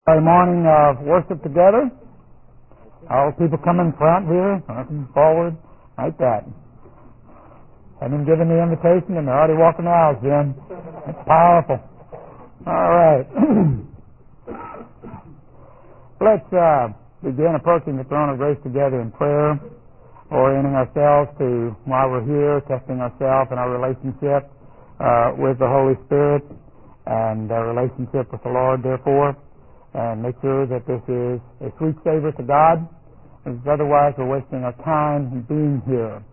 Friday morning of worship together. All the people come in front here, looking forward, like that. Haven't even given the invitation and they're already walking the aisles, Jim. That's powerful. All right. Let's begin approaching the throne of grace together in prayer, orienting ourselves to why we're here, testing ourselves and our relationship with the Holy Spirit and our relationship with the Lord, therefore. And make sure that this is a sweet savor to God, because otherwise we're wasting our time being here.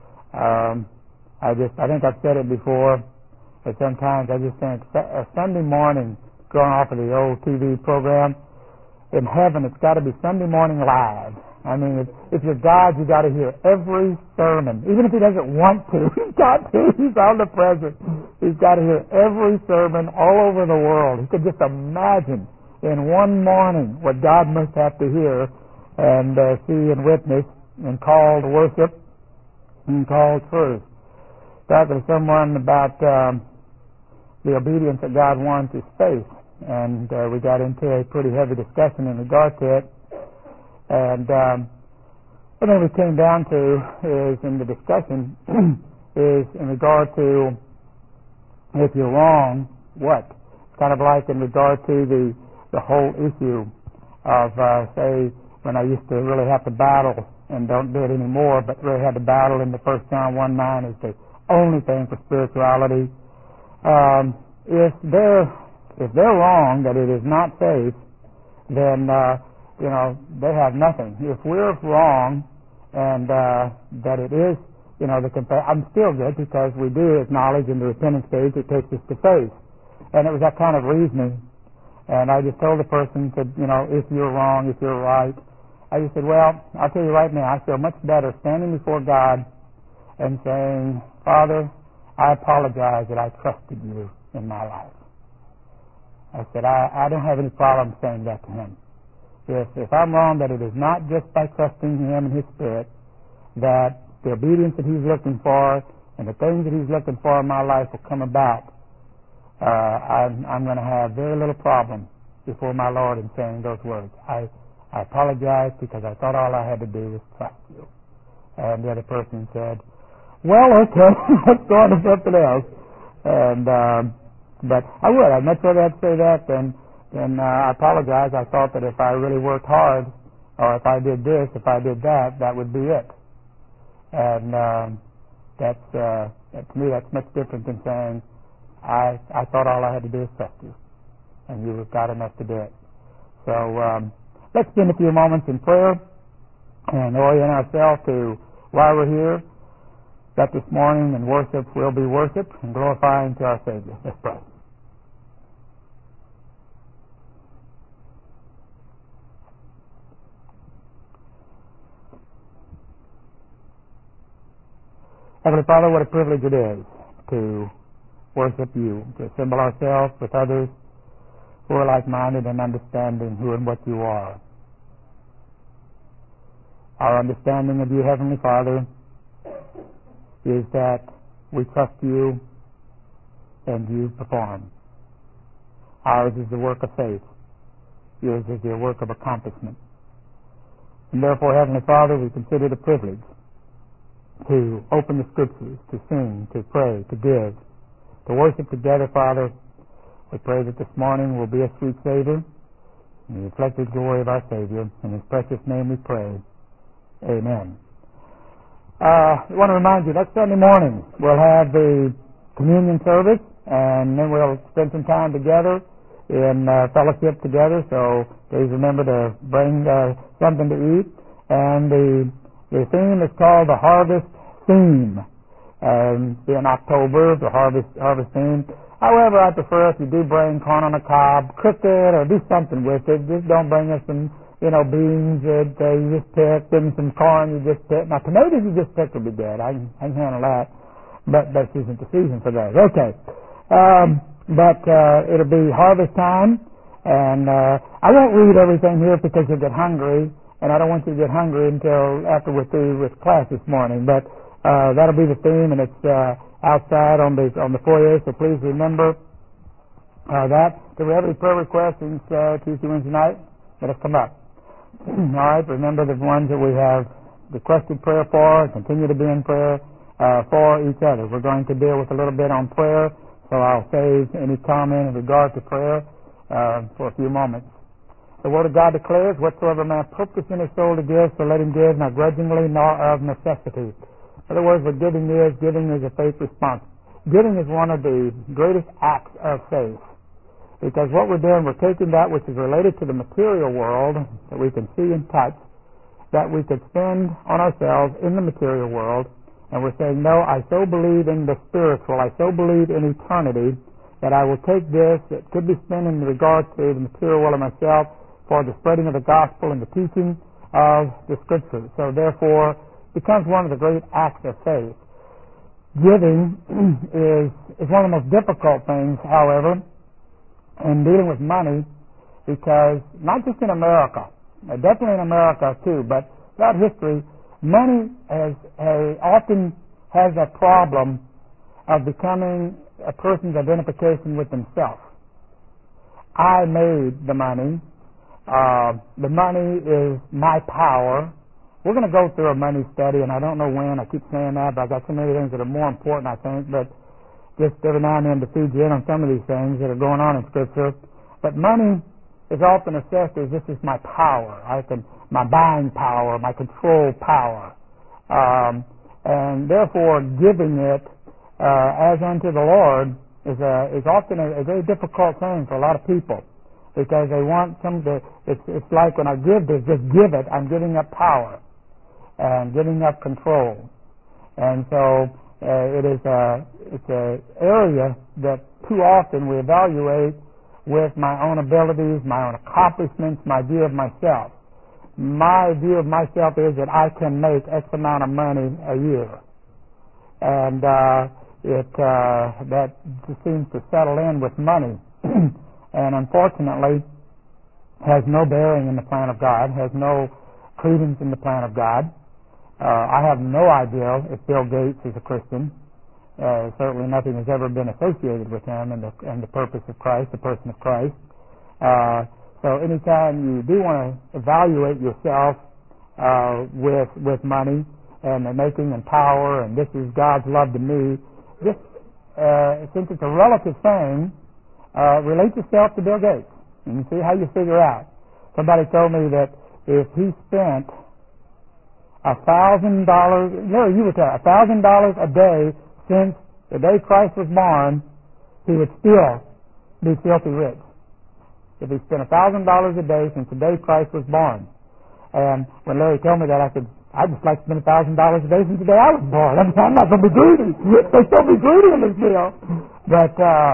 I think I've said it before, but sometimes I just think a Sunday morning, going off of the old TV program, in heaven it's got to be Sunday morning live. I mean, if you're God, you got to hear every sermon, even if he doesn't want to. He's got to. He's omnipresent. He's got to hear every sermon all over the world. He could just imagine in one morning what God must have to hear and see and witness and call to worship and call truth. Talking to someone about the obedience that God wants is faith, and we got into a pretty heavy discussion in regard to it. And what we came down to is in the discussion is in regard to if you're wrong, what? It's kind of like in regard to the whole issue of, say, when I used to really have to battle, and don't do it anymore, but really had to battle in the 1 John 1:9 is the only thing for spirituality. If they're wrong, that it is not safe, then, they have nothing. If we're wrong and that it is, I'm still good because we do acknowledge in the repentance stage it takes us to faith. And it was that kind of reasoning. And I just told the person, if you're wrong, if you're right. I just said, well, I'll tell you right now, I feel much better standing before God and saying, Father, I apologize that I trusted you in my life. I said, I don't have any problem saying that to him. If I'm wrong, that it is not just by trusting him and his Spirit, that the obedience that he's looking for and the things that he's looking for in my life will come about, I'm going to have very little problem before my Lord in saying those words. I apologize because I thought all I had to do was trust you. And the other person said, well, okay, let's go on to something else. And but I'd much rather have to say that than I apologize. I thought that if I really worked hard, or if I did this, if I did that, that would be it. And to me, that's much different than saying, I thought all I had to do was trust you, and you have got enough to do it. So let's spend a few moments in prayer and orient ourselves to why we're here, that this morning in worship will be worship and glorifying to our Savior. Let's pray. Heavenly Father, what a privilege it is to worship you, to assemble ourselves with others who are like-minded and understanding who and what you are. Our understanding of you, Heavenly Father, is that we trust you and you perform. Ours is the work of faith. Yours is the work of accomplishment. And therefore, Heavenly Father, we consider it a privilege to open the Scriptures, to sing, to pray, to give, to worship together, Father. We pray that this morning will be a sweet savor and the reflected glory of our Savior. In His precious name we pray. Amen. I want to remind you, next Sunday morning we'll have the communion service, and then we'll spend some time together in fellowship together. So please remember to bring something to eat. And the theme is called the Harvest Theme. In October, the harvest theme. However, I prefer if you do bring corn on the cob, cook it, or do something with it. Just don't bring us some, beans that you just picked, and some corn you just picked. Now, tomatoes you just picked would be good. I can handle that. But this isn't the season for those. Okay. But it'll be harvest time, and I won't read everything here because you'll get hungry, and I don't want you to get hungry until after we're through with class this morning. But that'll be the theme, and it's outside on the foyer. So please remember Do we have any prayer requests since Tuesday, Wednesday night? Let us come up. All right, remember the ones that we have requested prayer for, continue to be in prayer for each other. We're going to deal with a little bit on prayer, so I'll save any comment in regard to prayer for a few moments. The Word of God declares, whatsoever man purpose in his soul to give, so let him give, not grudgingly, nor of necessity. In other words, what giving is a faith response. Giving is one of the greatest acts of faith. Because what we're doing, we're taking that which is related to the material world, that we can see and touch, that we could spend on ourselves in the material world, and we're saying, no, I so believe in the spiritual, I so believe in eternity, that I will take this that could be spent in regard to the material world of myself for the spreading of the gospel and the teaching of the Scriptures. So therefore, it becomes one of the great acts of faith. Giving is one of the most difficult things, however, in dealing with money, because not just in America, definitely in America too, but throughout history, money often has a problem of becoming a person's identification with themselves. I made the money. The money is my power. We're going to go through a money study, and I don't know when. I keep saying that, but I've got so many things that are more important, I think, but just every now and then to feed you in on some of these things that are going on in Scripture. But money is often assessed as this is my power. My buying power, my control power. And therefore, giving it as unto the Lord is often a very difficult thing for a lot of people, because they want it's like when I give this, just give it, I'm giving up power and giving up control. And so it's an area that too often we evaluate with my own abilities, my own accomplishments, my view of myself. My view of myself is that I can make X amount of money a year. And that just seems to settle in with money. And unfortunately, has no bearing in the plan of God, has no credence in the plan of God. I have no idea if Bill Gates is a Christian. Certainly nothing has ever been associated with him and the purpose of Christ, the person of Christ. So anytime you do want to evaluate yourself with money and the making and power, and this is God's love to me, just since it's a relative thing, relate yourself to Bill Gates and see how you figure out. Somebody told me that if he spent $1,000, Larry, you would tell, $1,000 a day since the day Christ was born, he would still be filthy rich. If he spent $1,000 a day since the day Christ was born. And when Larry told me that, I said, I'd just like to spend $1,000 a day since the day I was born. I'm not going to be greedy. They still be greedy in this deal. But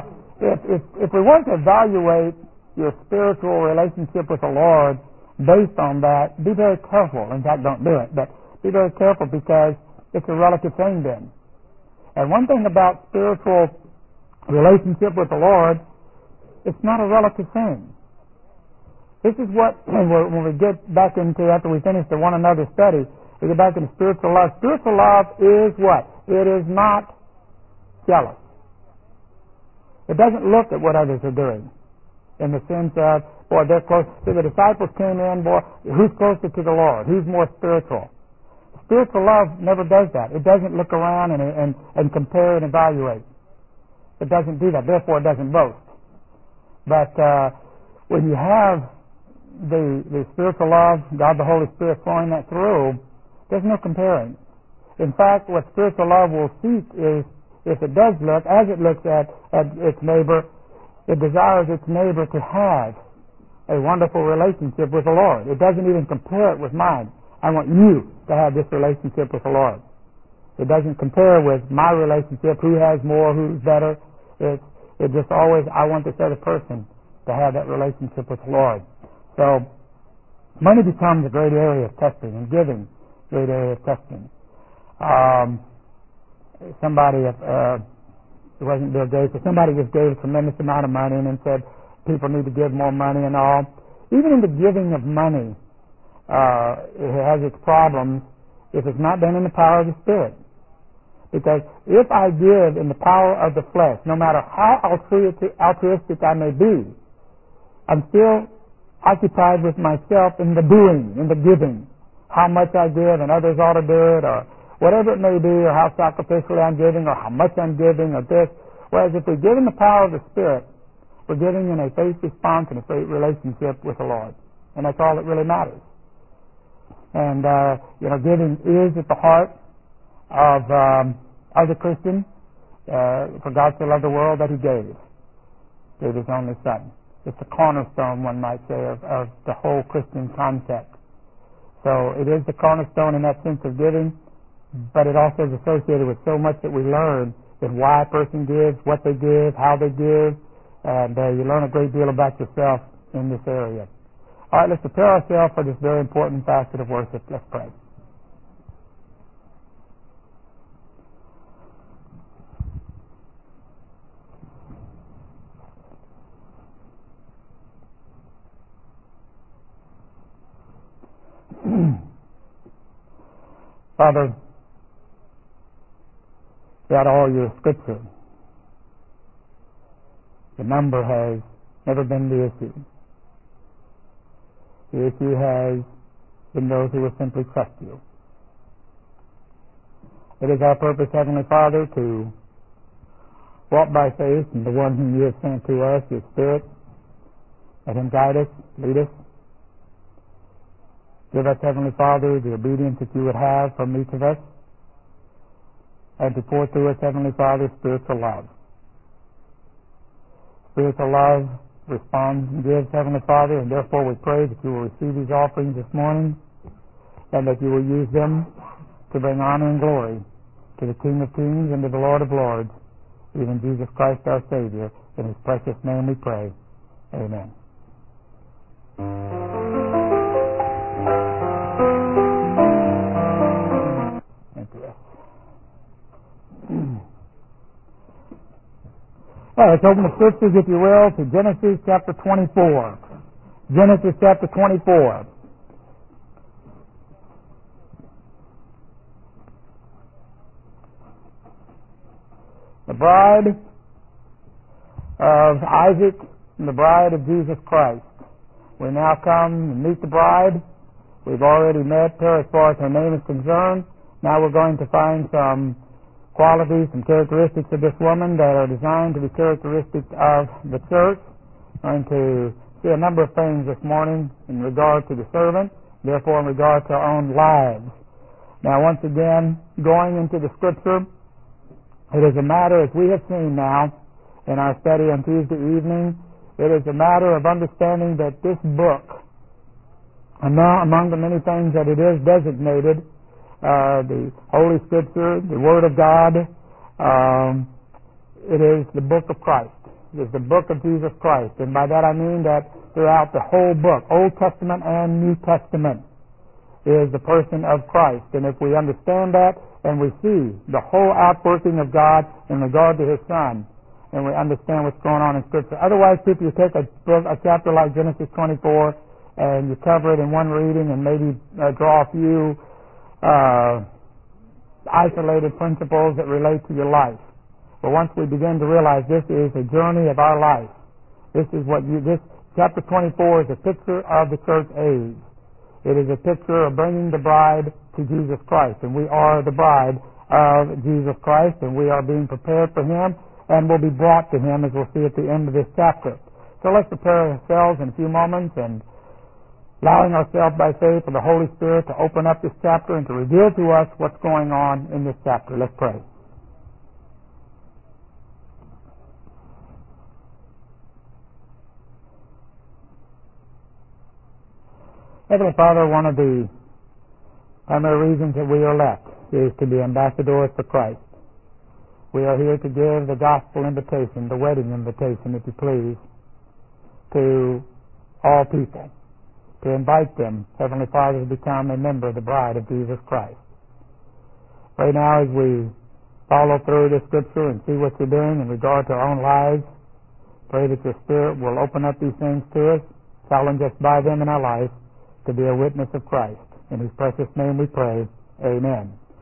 if we want to evaluate your spiritual relationship with the Lord based on that, be very careful. In fact, don't do it. But be very careful, because it's a relative thing then. And one thing about spiritual relationship with the Lord, it's not a relative thing. This is what, when we get back into, after we finish the one another study, we get back into spiritual love. Spiritual love is what? It is not jealous. It doesn't look at what others are doing in the sense of, boy, they're close. See, the disciples came in, boy, who's closer to the Lord? Who's more spiritual? Spiritual love never does that. It doesn't look around and compare and evaluate. It doesn't do that. Therefore, it doesn't boast. But when you have the spiritual love, God the Holy Spirit flowing that through, there's no comparing. In fact, what spiritual love will seek is, if it does look, as it looks at its neighbor, it desires its neighbor to have a wonderful relationship with the Lord. It doesn't even compare it with mine. I want you to have this relationship with the Lord. It doesn't compare with my relationship, who has more, who's better. It just always, I want this other person to have that relationship with the Lord. So, money becomes a great area of testing, and giving a great area of testing. Somebody, it wasn't Bill Gates, but somebody just gave a tremendous amount of money and said people need to give more money and all. Even in the giving of money, it has its problems if it's not done in the power of the Spirit. Because if I give in the power of the flesh, no matter how altruistic I may be, I'm still occupied with myself in the doing, in the giving. How much I give and others ought to do it, or whatever it may be, or how sacrificially I'm giving, or how much I'm giving, or this. Whereas if we give in the power of the Spirit, we're giving in a faith response and a faith relationship with the Lord. And that's all that really matters. And, giving is at the heart of the Christian. For God so loved the world that He gave His only Son. It's the cornerstone, one might say, of the whole Christian concept. So it is the cornerstone in that sense of giving, but it also is associated with so much that we learn in why a person gives, what they give, how they give, and you learn a great deal about yourself in this area. All right, let's prepare ourselves for this very important facet of worship. Let's pray. Father, throughout all your Scripture, the number has never been the issue. The issue has been those who will simply trust you. It is our purpose, Heavenly Father, to walk by faith in the one whom you have sent to us, your Spirit. Let Him guide us, lead us. Give us, Heavenly Father, the obedience that you would have from each of us, and to pour through us, Heavenly Father, spiritual love. Spiritual love responds and gives, Heavenly Father, and therefore we pray that you will receive these offerings this morning, and that you will use them to bring honor and glory to the King of Kings and to the Lord of Lords, even Jesus Christ our Savior. In His precious name we pray. Amen. All right, let's open the Scriptures, if you will, to Genesis chapter 24. Genesis chapter 24. The bride of Isaac and the bride of Jesus Christ. We now come and meet the bride. We've already met her as far as her name is concerned. Now we're going to find some qualities and characteristics of this woman that are designed to be characteristics of the church. I'm going to see a number of things this morning in regard to the servant, therefore in regard to our own lives. Now once again, going into the Scripture, it is a matter, as we have seen now in our study on Tuesday evening, it is a matter of understanding that this book, and now among the many things that it is designated, the Holy Scripture, the Word of God, it is the book of Christ. It is the book of Jesus Christ. And by that I mean that throughout the whole book, Old Testament and New Testament, is the person of Christ. And if we understand that and we see the whole outworking of God in regard to His Son, and we understand what's going on in Scripture. Otherwise, if you take a chapter like Genesis 24 and you cover it in one reading and maybe draw a few isolated principles that relate to your life. But once we begin to realize this is a journey of our life, this chapter 24 is a picture of the church age. It is a picture of bringing the bride to Jesus Christ, and we are the bride of Jesus Christ, and we are being prepared for Him, and will be brought to Him, as we'll see at the end of this chapter. So let's prepare ourselves in a few moments and allowing ourselves by faith for the Holy Spirit to open up this chapter and to reveal to us what's going on in this chapter. Let's pray. Heavenly Father, one of the primary reasons that we are left is to be ambassadors for Christ. We are here to give the gospel invitation, the wedding invitation, if you please, to all people, to invite them, Heavenly Father, to become a member of the bride of Jesus Christ. Right now, as we follow through this Scripture and see what you're doing in regard to our own lives, pray that your Spirit will open up these things to us, challenge us by them in our life, to be a witness of Christ. In His precious name we pray. Amen.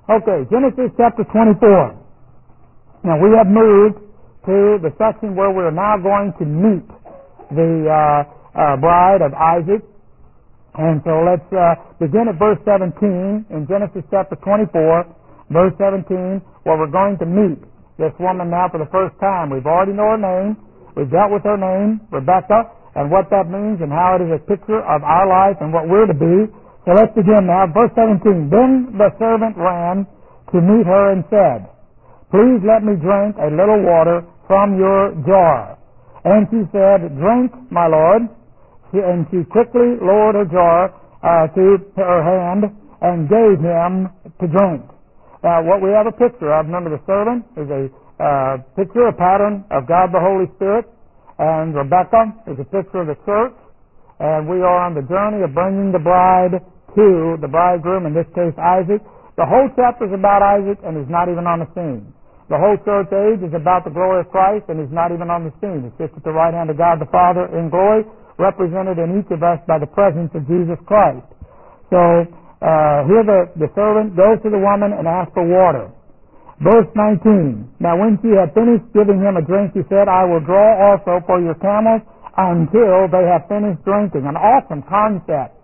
Okay, Genesis chapter 24. Now we have moved to the section where we are now going to meet the bride of Isaac. And so let's begin at verse 17 in Genesis chapter 24, verse 17, where we're going to meet this woman now for the first time. We've already know her name. We've dealt with her name, Rebecca, and what that means and how it is a picture of our life and what we're to be. So let's begin now. Verse 17. Then the servant ran to meet her and said, "Please let me drink a little water from your jar." And she said, "Drink, my lord." And she quickly lowered her jar to her hand and gave him to drink. Now, what we have a picture of, remember the servant is a picture, a pattern of God the Holy Spirit, and Rebecca is a picture of the church, and we are on the journey of bringing the bride to the bridegroom, in this case Isaac. The whole chapter is about Isaac, and he's not even on the scene. The whole church age is about the glory of Christ, and he's not even on the scene. He sits at the right hand of God the Father in glory, represented in each of us by the presence of Jesus Christ. So here the servant goes to the woman and asks for water. Verse 19. Now when she had finished giving him a drink, he said, "I will draw also for your camels until they have finished drinking." An awesome concept.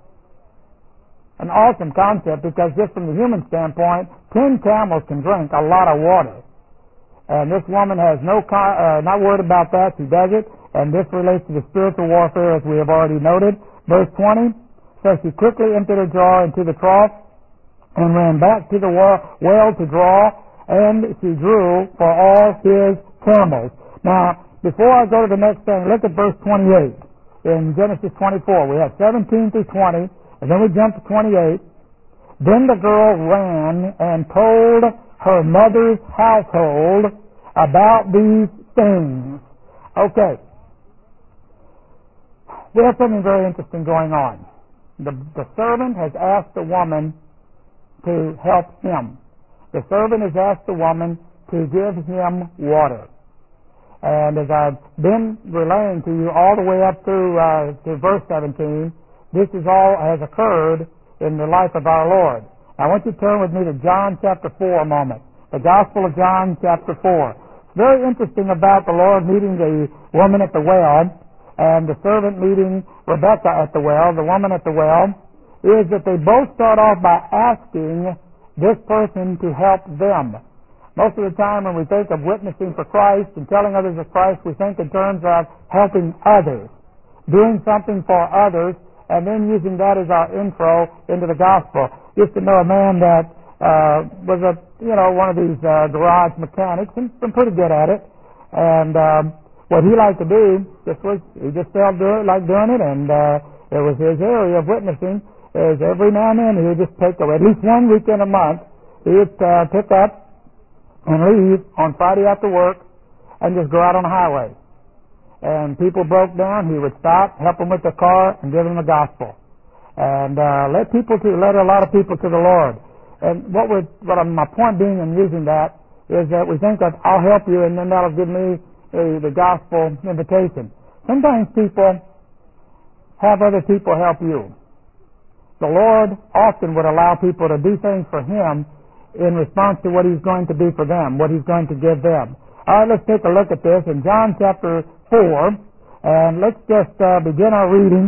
An awesome concept, because just from the human standpoint, 10 camels can drink a lot of water. And this woman has not worried about that. She does it. And this relates to the spiritual warfare, as we have already noted. Verse 20 says, she quickly emptied her jar into the trough and ran back to the well to draw, and she drew for all his camels. Now, before I go to the next thing, look at verse 28 in Genesis 24. We have 17 through 20, and then we jump to 28. Then the girl ran and told her mother's household about these things. Okay. We have something very interesting going on. The servant has asked the woman to help him. The servant has asked the woman to give him water. And as I've been relaying to you all the way up through to verse 17, this is all has occurred in the life of our Lord. Now, I want you to turn with me to John chapter 4 a moment. The Gospel of John chapter 4. It's very interesting about the Lord meeting the woman at the well and the servant meeting Rebecca at the well, the woman at the well, is that they both start off by asking this person to help them. Most of the time when we think of witnessing for Christ and telling others of Christ, we think in terms of helping others, doing something for others, and then using that as our intro into the gospel. Used to know a man that was one of these garage mechanics, and been pretty good at it. And what he liked to do he just felt like doing it, and it was his area of witnessing. Is every now and then he would just take at least one weekend a month. He would pick up and leave on Friday after work and just go out on the highway. And people broke down, he would stop, help them with their car, and give them the gospel. And led a lot of people to the Lord. And my point being in using that is that we think that I'll help you and then that'll give me the gospel invitation. Sometimes people have other people help you. The Lord often would allow people to do things for Him in response to what He's going to do for them, what He's going to give them. All right, let's take a look at this in John chapter 4, and let's just begin our reading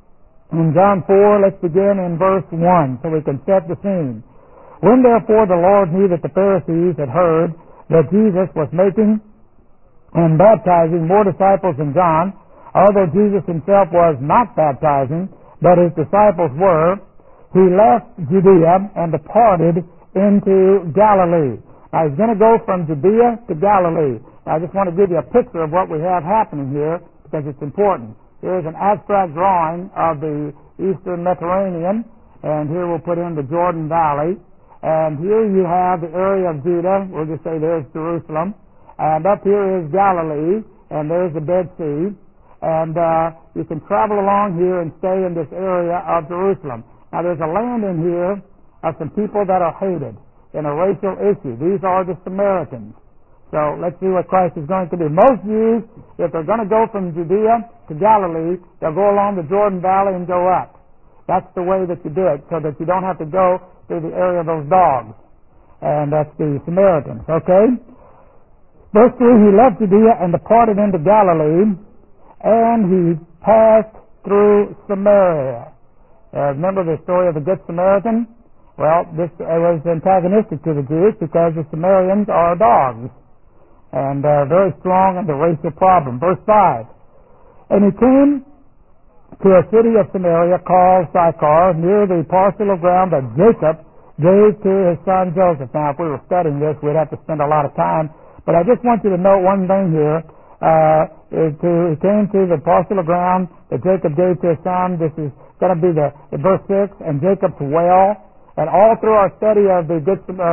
in John 4. Let's begin in verse 1 so we can set the scene. When therefore the Lord knew that the Pharisees had heard that Jesus was making and baptizing more disciples than John, although Jesus himself was not baptizing, but his disciples were, he left Judea and departed into Galilee. Now he's going to go from Judea to Galilee. Now, I just want to give you a picture of what we have happening here because it's important. Here's an abstract drawing of the eastern Mediterranean, and here we'll put in the Jordan Valley. And here you have the area of Judah. We'll just say there's Jerusalem. And up here is Galilee, and there's the Dead Sea. And you can travel along here and stay in this area of Jerusalem. Now, there's a land in here of some people that are hated in a racial issue. These are the Samaritans. So let's see what Christ is going to do. Most Jews, if they're going to go from Judea to Galilee, they'll go along the Jordan Valley and go up. That's the way that you do it, so that you don't have to go through the area of those dogs. and that's the Samaritans. Okay? Verse 3, he left Judea and departed into Galilee, and he passed through Samaria. Remember the story of the Good Samaritan? Well, this was antagonistic to the Jews because the Samaritans are dogs and very strong in the racial problem. Verse 5, and he came to a city of Samaria called Sychar, near the parcel of ground that Jacob gave to his son Joseph. Now, if we were studying this, we'd have to spend a lot of time, but I just want you to note one thing here. He came to the parcel of ground that Jacob gave to his son. This is going to be the verse 6, and Jacob's well. And all through our study of the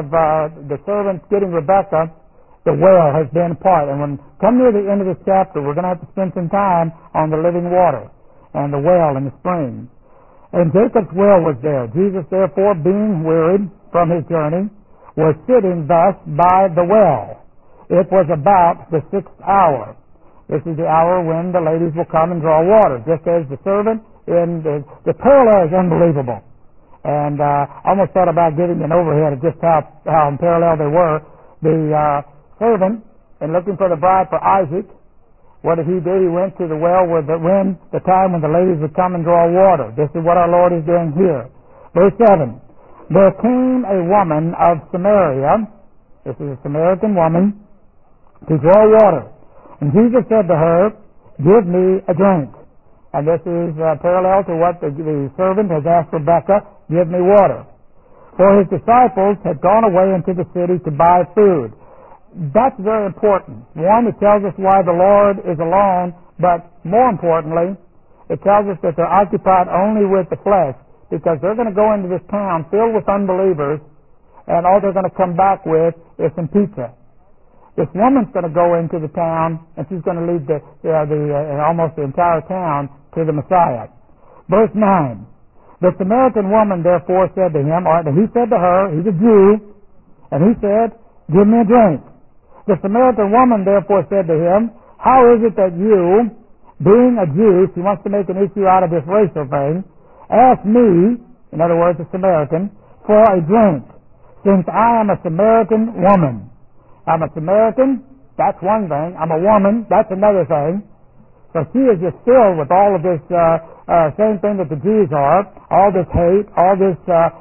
servants getting Rebekah, the well has been part. And when come near the end of this chapter, we're going to have to spend some time on the living water and the well and the spring. And Jacob's well was there. Jesus, therefore, being wearied from his journey, was sitting thus by the well. It was about the 6th hour. This is the hour when the ladies will come and draw water, just as the servant in the parallel is unbelievable. And I almost thought about giving an overhead of just how in parallel they were. The servant, in looking for the bride for Isaac, what did he do? He went to the well when the time when the ladies would come and draw water. This is what our Lord is doing here. Verse 7, there came a woman of Samaria, this is a Samaritan woman, to draw water. And Jesus said to her, give me a drink. And this is parallel to what the servant has asked Rebekah, give me water. For his disciples had gone away into the city to buy food. That's very important. One, it tells us why the Lord is alone, but more importantly, it tells us that they're occupied only with the flesh, because they're going to go into this town filled with unbelievers, and all they're going to come back with is some pizza. This woman's going to go into the town, and she's going to lead almost the entire town to the Messiah. Verse 9, the Samaritan woman therefore said to him, or he said to her, he's a Jew, and he said, give me a drink. The Samaritan woman therefore said to him, how is it that you, being a Jew, she wants to make an issue out of this racial thing, ask me, in other words, a Samaritan, for a drink, since I am a Samaritan woman? I'm a Samaritan, that's one thing. I'm a woman, that's another thing. So she is just filled with all of this same thing that the Jews are, all this hate, all this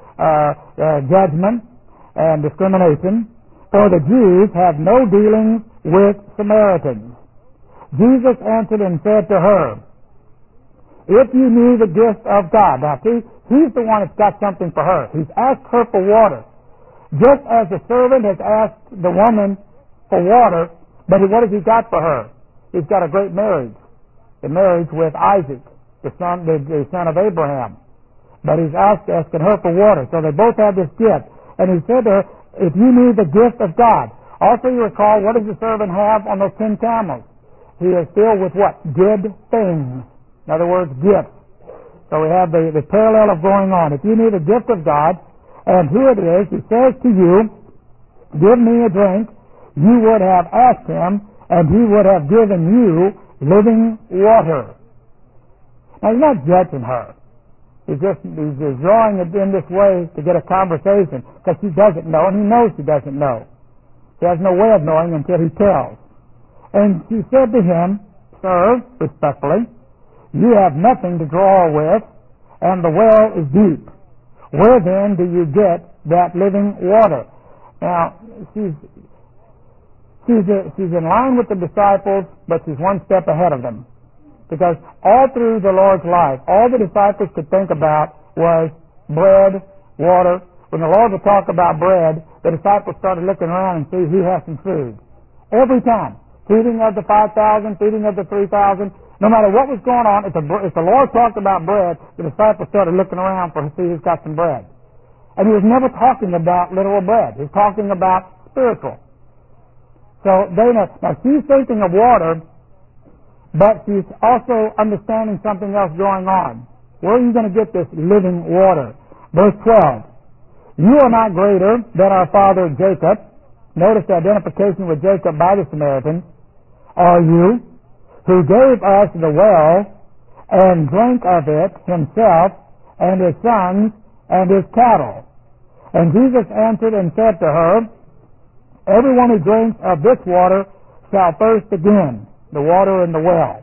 judgment and discrimination. For the Jews have no dealings with Samaritans. Jesus answered and said to her, if you knew the gift of God. Now see, he's the one that's got something for her. He's asked her for water. Just as the servant has asked the woman for water, but what has he got for her? He's got a great marriage. The marriage with Isaac, the son of Abraham. But he's asking her for water. So they both have this gift. And he said to her, if you knew the gift of God. Also you recall, what does the servant have on those 10 camels? He is filled with what? Good things. In other words, gifts. So we have the parallel of going on. If you knew the gift of God, and here it is, he says to you, give me a drink, you would have asked him, and he would have given you living water. Now he's not judging her. He's just drawing it in this way to get a conversation, because she doesn't know, and he knows she doesn't know. She has no way of knowing until he tells. And she said to him, sir, respectfully, you have nothing to draw with, and the well is deep. Where then do you get that living water? Now, she's in line with the disciples, but she's one step ahead of them. Because all through the Lord's life, all the disciples could think about was bread, water. When the Lord would talk about bread, the disciples started looking around and see who has some food. Every time. Feeding of the 5,000, feeding of the 3,000. No matter what was going on, if the Lord talked about bread, the disciples started looking around to see who's got some bread. And he was never talking about literal bread. He was talking about spiritual. So they know. Now she's thinking of water, but she's also understanding something else going on. Where are you going to get this living water? Verse 12. You are not greater than our father Jacob. Notice the identification with Jacob by the Samaritans. Are you, who gave us the well and drank of it himself and his sons and his cattle? And Jesus answered and said to her, Everyone who drinks of this water shall thirst again, the water in the well.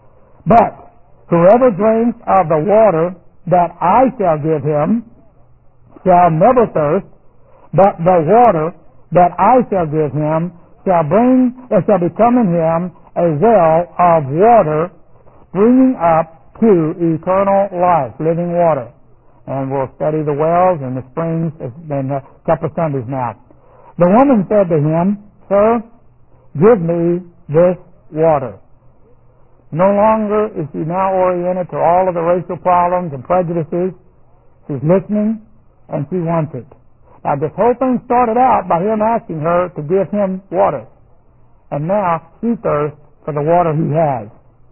But whoever drinks of the water that I shall give him shall never thirst, but the water that I shall give him shall become in him a well of water springing up to eternal life, living water. And we'll study the wells and the springs in a couple of Sundays now. The woman said to him, Sir, give me this water. No longer is she now oriented to all of the racial problems and prejudices. She's listening, and she wants it. Now, this whole thing started out by him asking her to give him water. And now she thirsts for the water he has.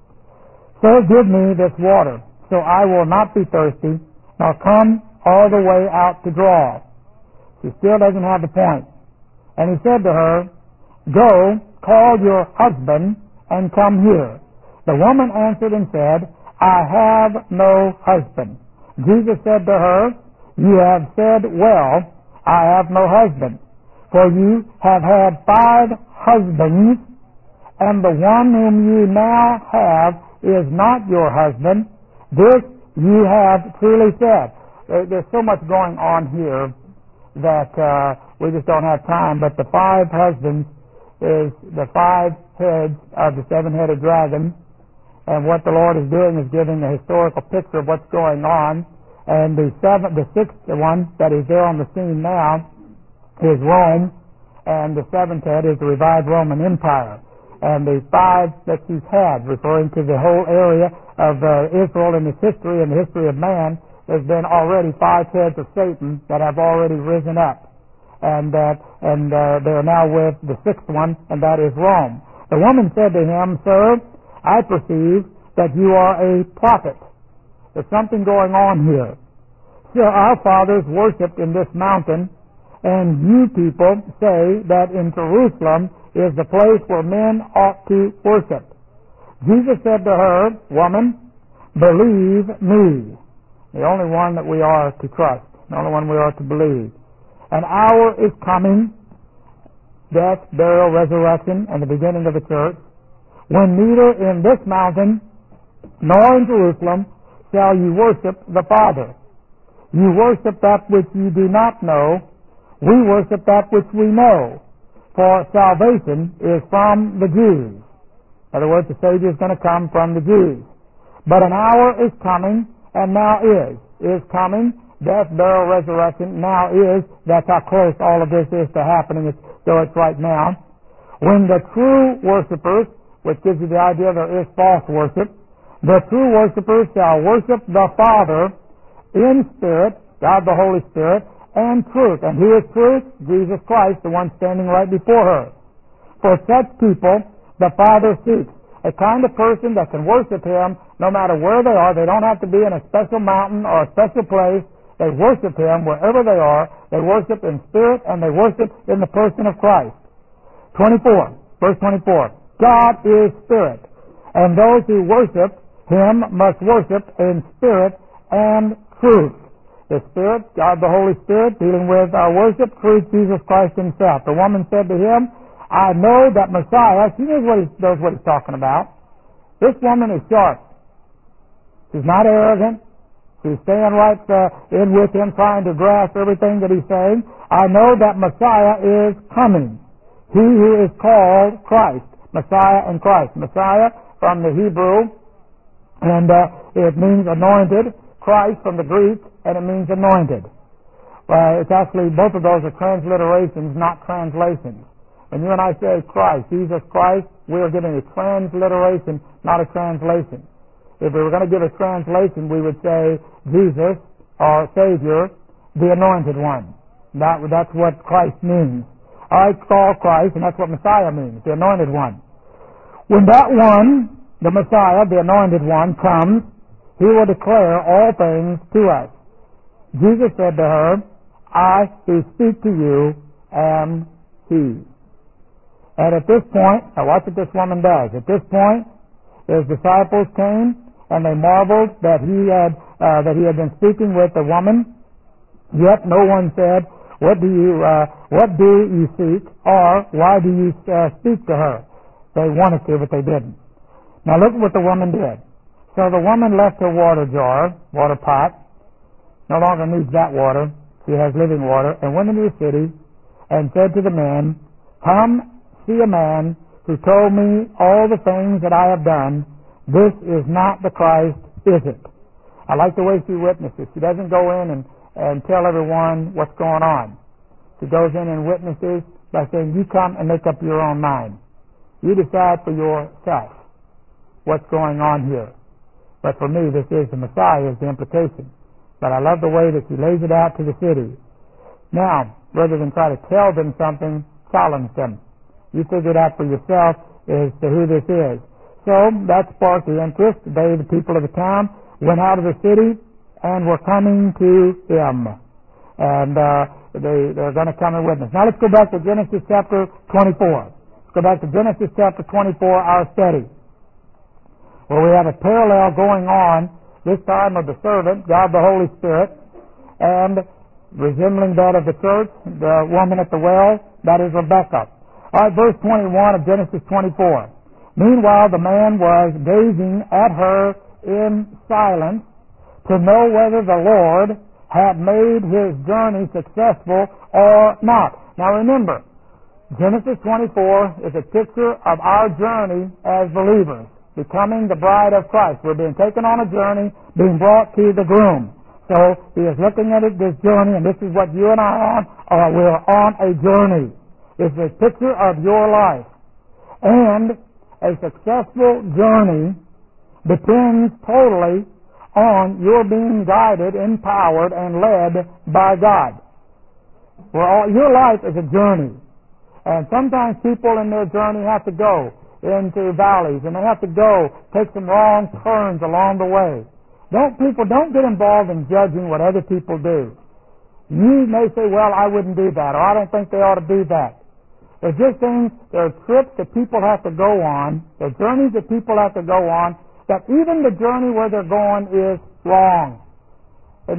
Sir, give me this water, so I will not be thirsty, nor come all the way out to draw. She still doesn't have the point. And he said to her, Go, call your husband, and come here. The woman answered and said, I have no husband. Jesus said to her, You have said well, I have no husband. For you have had 5 husbands, and the one whom you now have is not your husband. This you have truly said. There's so much going on here that we just don't have time. But the 5 husbands is the 5 heads of the 7-headed dragon. And what the Lord is doing is giving a historical picture of what's going on. And the 6th one that is there on the scene now is Rome, and the 7th head is the revived Roman Empire. And the 5 that she's had, referring to the whole area of Israel and its history and the history of man, there's been already 5 heads of Satan that have already risen up. And they're now with the 6th one, and that is Rome. The woman said to him, Sir, I perceive that you are a prophet. There's something going on here. So our fathers worshipped in this mountain, and you people say that in Jerusalem is the place where men ought to worship. Jesus said to her, Woman, believe me. The only one that we are to trust, the only one we are to believe. An hour is coming, death, burial, resurrection, and the beginning of the church, when neither in this mountain nor in Jerusalem shall you worship the Father. You worship that which you do not know. We worship that which we know. For salvation is from the Jews. In other words, the Savior is going to come from the Jews. But an hour is coming, and now is coming. Death, burial, resurrection, now is. That's how close all of this is to happening, so it's right now. When the true worshipers, which gives you the idea there is false worship, the true worshipers shall worship the Father in spirit, God the Holy Spirit, and truth. And who is truth? Jesus Christ, the one standing right before her. For such people, the Father seeks a kind of person that can worship Him no matter where they are. They don't have to be in a special mountain or a special place. They worship Him wherever they are. They worship in spirit, and they worship in the person of Christ. 24, verse 24. God is spirit, and those who worship Him must worship in spirit and truth. The Spirit, God the Holy Spirit, dealing with our worship, truth, Jesus Christ Himself. The woman said to Him, I know that Messiah, she knows what He's talking about. This woman is sharp. She's not arrogant. She's staying right in with Him, trying to grasp everything that He's saying. I know that Messiah is coming. He who is called Christ. Messiah and Christ. Messiah from the Hebrew, and it means anointed. Christ from the Greek, and it means anointed. It's actually, both of those are transliterations, not translations. When you and I say Christ, Jesus Christ, we are giving a transliteration, not a translation. If we were going to give a translation, we would say Jesus, our Savior, the anointed one. That's what Christ means. I call Christ, and that's what Messiah means, the anointed one. When that one, the Messiah, the anointed one, comes, He will declare all things to us. Jesus said to her, I who speak to you am He. And at this point, now watch what this woman does. At this point, His disciples came, and they marveled that He had been speaking with the woman. Yet no one said, what do you seek, or why do you speak to her? They wanted to, but they didn't. Now look at what the woman did. So the woman left her water pot, no longer needs that water. She has living water, and went into the city and said to the men, come see a man who told me all the things that I have done. This is not the Christ, is it? I like the way she witnesses. She doesn't go in and tell everyone what's going on. She goes in and witnesses by saying, you come and make up your own mind. You decide for yourself what's going on here. But for me, this is the Messiah, is the implication. But I love the way that she lays it out to the city. Now, rather than try to tell them something, challenge them. You figure it out for yourself as to who this is. So that sparked the interest. They, the people of the town, went out of the city and were coming to him. And they're going to come and witness. Now let's go back to Genesis chapter 24. Let's go back to Genesis chapter 24, our study, where we have a parallel going on, this time of the servant, God the Holy Spirit, and resembling that of the church, the woman at the well, that is Rebekah. All right, verse 21 of Genesis 24. Meanwhile, the man was gazing at her in silence to know whether the Lord had made his journey successful or not. Now remember, Genesis 24 is a picture of our journey as believers, becoming the bride of Christ. We're being taken on a journey, being brought to the groom. So he is looking at this journey, and this is what you and I are on. We're on a journey. It's a picture of your life. And a successful journey depends totally on your being guided, empowered, and led by God. Your life is a journey. And sometimes people in their journey have to go into valleys, and they have to go take some wrong turns along the way. Don't get involved in judging what other people do. You may say, well, I wouldn't do that, or I don't think they ought to do that. They're just things, they're trips that people have to go on, they're journeys that people have to go on, that even the journey where they're going is wrong. They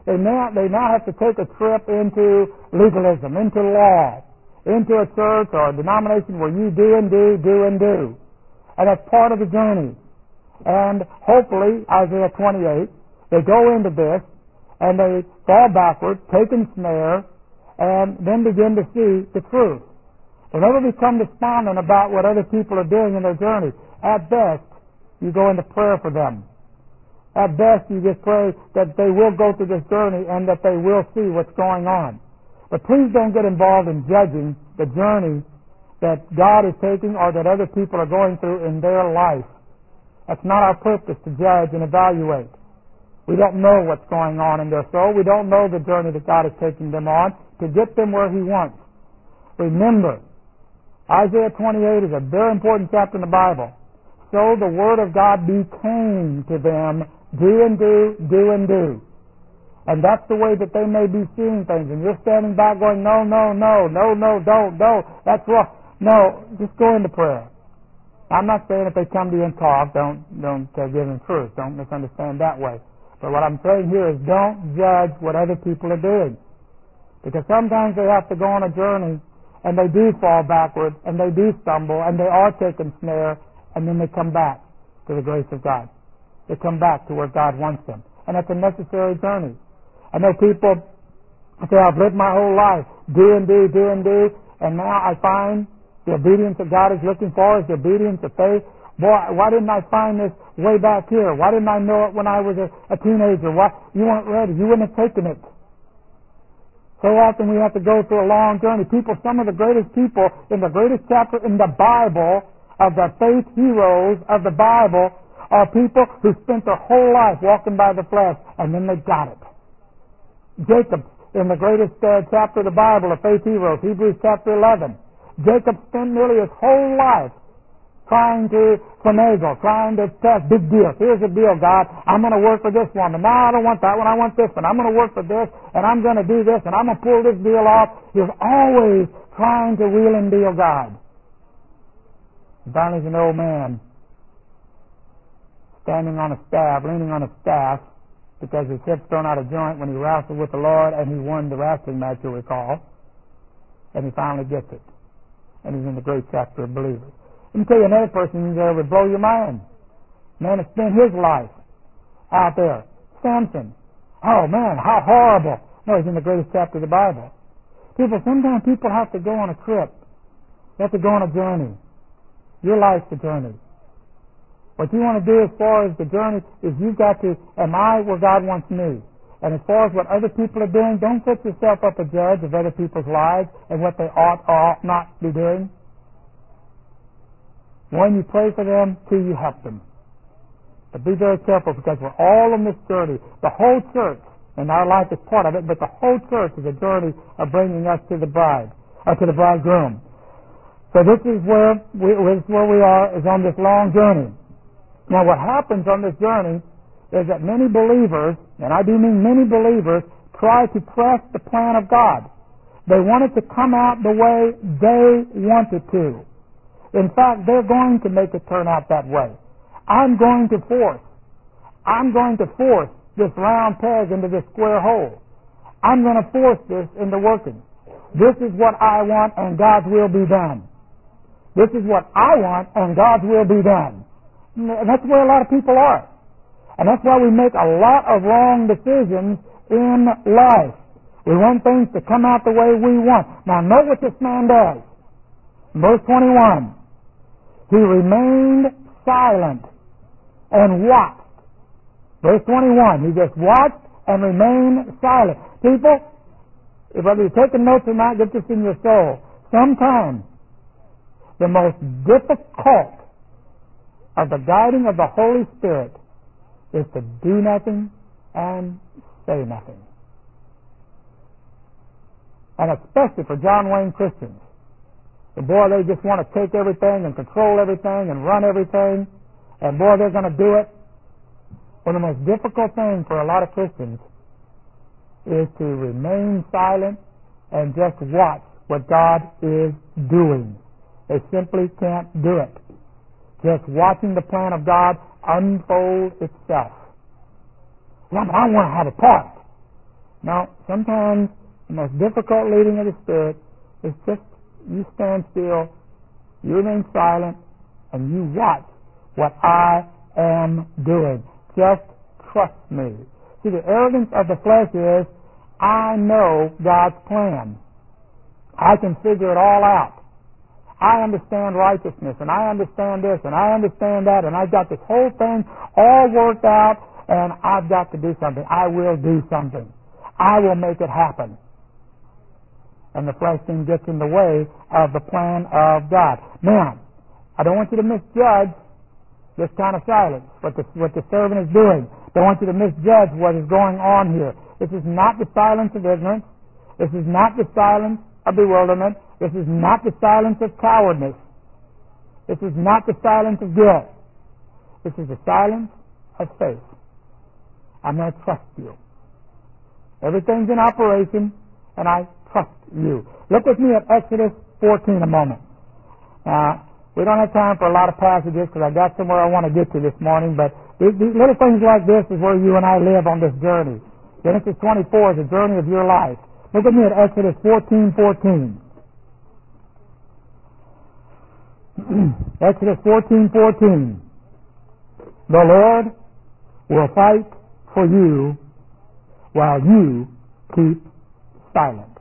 now have to take a trip into legalism, into law, into a church or a denomination where you do and do. And that's part of the journey. And hopefully, Isaiah 28, they go into this and they fall backwards, take ensnare, and then begin to see the truth. They never become despondent about what other people are doing in their journey. At best, you go into prayer for them. At best, you just pray that they will go through this journey and that they will see what's going on. But please don't get involved in judging the journey that God is taking or that other people are going through in their life. That's not our purpose, to judge and evaluate. We don't know what's going on in their soul. We don't know the journey that God is taking them on to get them where He wants. Remember, Isaiah 28 is a very important chapter in the Bible. So the Word of God became to them, do and do. And that's the way that they may be seeing things. And you're standing back going, no, don't. That's wrong. No, just go into prayer. I'm not saying if they come to you and talk, don't give them truth. Don't misunderstand that way. But what I'm saying here is don't judge what other people are doing. Because sometimes they have to go on a journey, and they do fall backward, and they do stumble, and they are taken snare, and then they come back to the grace of God. They come back to where God wants them. And that's a necessary journey. I know people say, I've lived my whole life, do and do, and now I find the obedience that God is looking for is the obedience of faith. Boy, why didn't I find this way back here? Why didn't I know it when I was a teenager? Why? You weren't ready. You wouldn't have taken it. So often we have to go through a long journey. Some of the greatest people in the greatest chapter in the Bible, of the faith heroes of the Bible, are people who spent their whole life walking by the flesh, and then they got it. Jacob, in the greatest chapter of the Bible, of faith heroes, Hebrews chapter 11, Jacob spent nearly his whole life trying to finagle, trying to test big deals. Here's the deal, God. I'm going to work for this woman. No, I don't want that one. I want this one. I'm going to work for this, and I'm going to do this, and I'm going to pull this deal off. He was always trying to wheel and deal God. And finally, he's an old man standing on a staff, leaning on a staff, because his hip's thrown out of joint when he wrestled with the Lord, and he won the wrestling match, you'll recall. And he finally gets it. And he's in the great chapter of believers. Let me tell you another person that would blow your mind. Man has spent his life out there. Samson. Oh man, how horrible. No, he's in the greatest chapter of the Bible. Sometimes people have to go on a trip. They have to go on a journey. Your life's a journey. What you want to do as far as the journey is you've got to, am I where God wants me? And as far as what other people are doing, don't set yourself up a judge of other people's lives and what they ought or ought not be doing. One, you pray for them. Two, you help them. But be very careful, because we're all on this journey. The whole church, and our life is part of it, but the whole church is a journey of bringing us to the bride, or to the bridegroom. So this is where we are, is on this long journey. Now what happens on this journey is that many believers, and I do mean many believers, try to press the plan of God. They want it to come out the way they want it to. In fact, they're going to make it turn out that way. I'm going to force this round peg into this square hole. I'm going to force this into working. This is what I want, and God's will be done. This is what I want, and God's will be done. And that's where a lot of people are. And that's why we make a lot of wrong decisions in life. We want things to come out the way we want. Now note what this man does. Verse 21. He remained silent and watched. Verse 21. He just watched and remained silent. People, whether you're taking notes or not, get this in your soul. Sometimes the most difficult of the guiding of the Holy Spirit is to do nothing and say nothing. And especially for John Wayne Christians. The boy, they just want to take everything and control everything and run everything. And boy, they're going to do it. One of the most difficult things for a lot of Christians is to remain silent and just watch what God is doing. They simply can't do it. Just watching the plan of God unfold itself. Yeah, but I want to have a part. No, sometimes the most difficult leading of the Spirit is just you stand still, you remain silent, and you watch what I am doing. Just trust me. See, the arrogance of the flesh is, I know God's plan. I can figure it all out. I understand righteousness, and I understand this, and I understand that, and I've got this whole thing all worked out, and I've got to do something. I will do something. I will make it happen. And the flesh thing gets in the way of the plan of God. Now, I don't want you to misjudge this kind of silence, what the servant is doing. Don't want you to misjudge what is going on here. This is not the silence of ignorance. This is not the silence of bewilderment. This is not the silence of cowardness. This is not the silence of guilt. This is the silence of faith. I'm going to trust you. Everything's in operation, and I trust you. Look with me at Exodus 14 a moment. We don't have time for a lot of passages because I got somewhere I want to get to this morning, but these little things like this is where you and I live on this journey. Genesis 24 is the journey of your life. Look at me at Exodus 14:14. Exodus 14:14. The Lord will fight for you while you keep silent.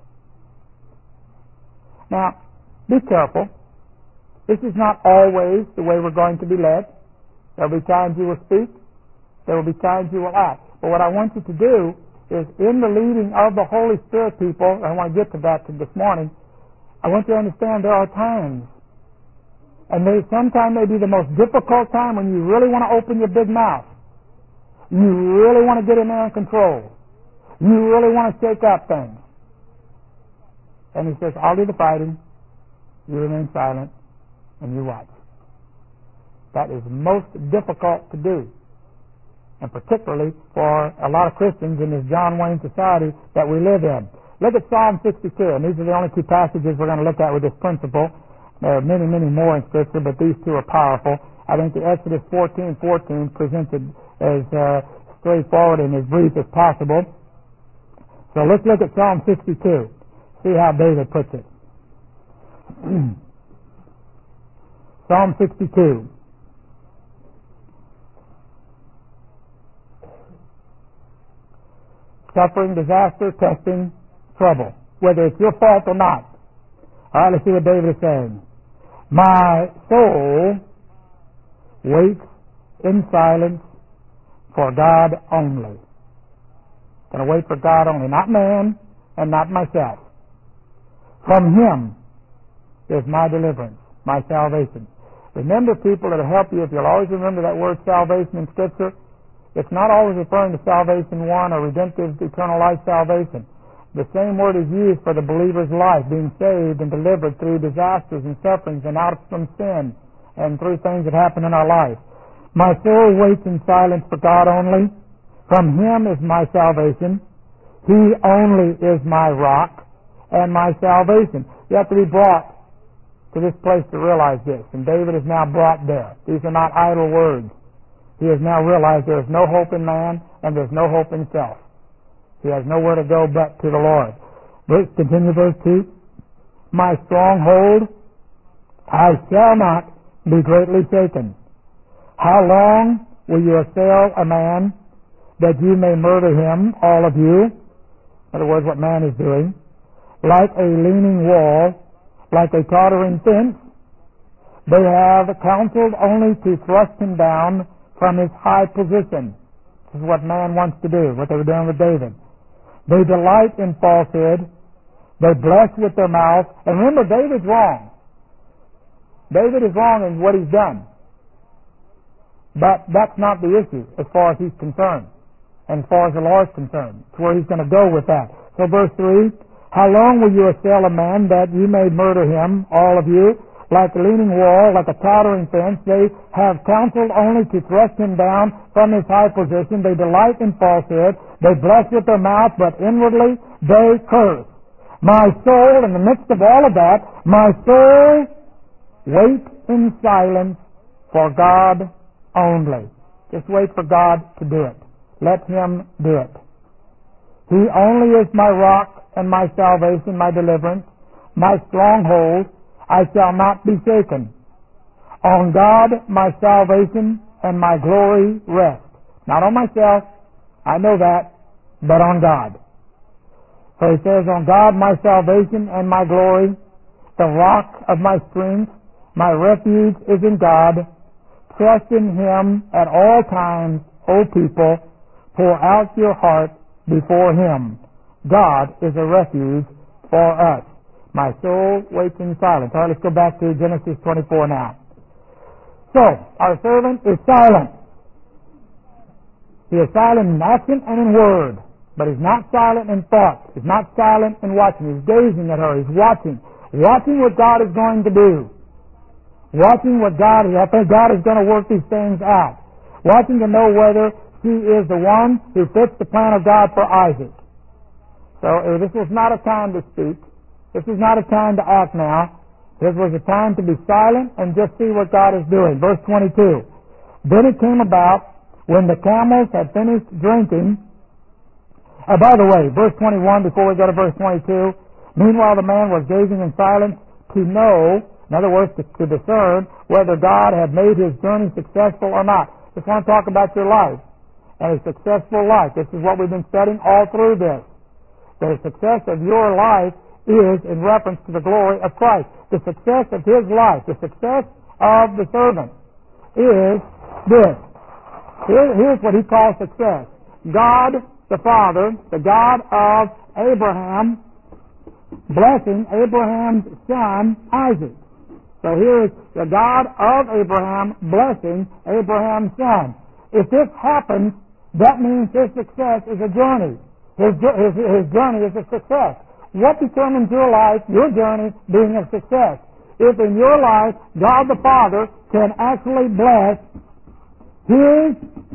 Now, be careful. This is not always the way we're going to be led. There will be times you will speak. There will be times you will act. But what I want you to do is, in the leading of the Holy Spirit, people, I want to get to that this morning, I want you to understand there are times, and sometimes may be the most difficult time when you really want to open your big mouth. You really want to get in there and control. You really want to shake up things. And he says, I'll do the fighting. You remain silent, and you watch. That is most difficult to do. And particularly for a lot of Christians in this John Wayne society that we live in. Look at Psalm 62, and these are the only two passages we're going to look at with this principle. There are many, many more in Scripture, but these two are powerful. I think the Exodus 14:14 presented as straightforward and as brief as possible. So let's look at Psalm 62. See how David puts it. Psalm 62. Suffering, disaster, testing, trouble. Whether it's your fault or not. All right, let's see what David is saying. My soul waits in silence for God only. Going to wait for God only, not man and not myself. From Him is my deliverance, my salvation. Remember, people, that'll help you if you'll always remember that word salvation in Scripture. It's not always referring to salvation one or redemptive eternal life salvation. The same word is used for the believer's life, being saved and delivered through disasters and sufferings and out from sin and through things that happen in our life. My soul waits in silence for God only. From Him is my salvation. He only is my rock and my salvation. You have to be brought to this place to realize this, and David is now brought there. These are not idle words. He has now realized there is no hope in man and there's no hope in self. He has nowhere to go but to the Lord. Continue verse 2. My stronghold, I shall not be greatly shaken. How long will you assail a man that you may murder him, all of you? In other words, what man is doing. Like a leaning wall, like a tottering fence, they have counseled only to thrust him down from his high position. This is what man wants to do, what they were doing with David. They delight in falsehood. They bless with their mouth. And remember, David's wrong. David is wrong in what he's done. But that's not the issue as far as he's concerned and as far as the Lord's concerned. It's where he's going to go with that. So verse 3, how long will you assail a man that you may murder him, all of you? Like a leaning wall, like a tottering fence, they have counseled only to thrust him down from his high position. They delight in falsehood. They bless with their mouth, but inwardly they curse. My soul, in the midst of all of that, my soul waits in silence for God only. Just wait for God to do it. Let Him do it. He only is my rock and my salvation, my deliverance, my stronghold. I shall not be shaken. On God my salvation and my glory rest. Not on myself, I know that, but on God. So he says, on God my salvation and my glory, the rock of my strength, my refuge is in God. Trust in Him at all times, O people. Pour out your heart before Him. God is a refuge for us. My soul waits in silence. All right, let's go back to Genesis 24 now. So, our servant is silent. He is silent in action and in word. But he's not silent in thought. He's not silent in watching. He's gazing at her. He's watching. Watching what God is going to do. Watching what God is. I think God is going to work these things out. Watching to know whether she is the one who fits the plan of God for Isaac. So, this was not a time to speak. This is not a time to act now. This was a time to be silent and just see what God is doing. Verse 22. Then it came about when the camels had finished drinking. By the way, verse 21, before we go to verse 22, meanwhile the man was gazing in silence to know, in other words, to discern whether God had made his journey successful or not. Just want to talk about your life and a successful life. This is what we've been studying all through this. The success of your life is in reference to the glory of Christ. The success of his life, the success of the servant is this. Here's what he calls success. God the Father, the God of Abraham, blessing Abraham's son Isaac. So here is the God of Abraham blessing Abraham's son. If this happens, that means his success is a journey. His journey is a success. What determines your life, your journey, being a success? If in your life, God the Father can actually bless His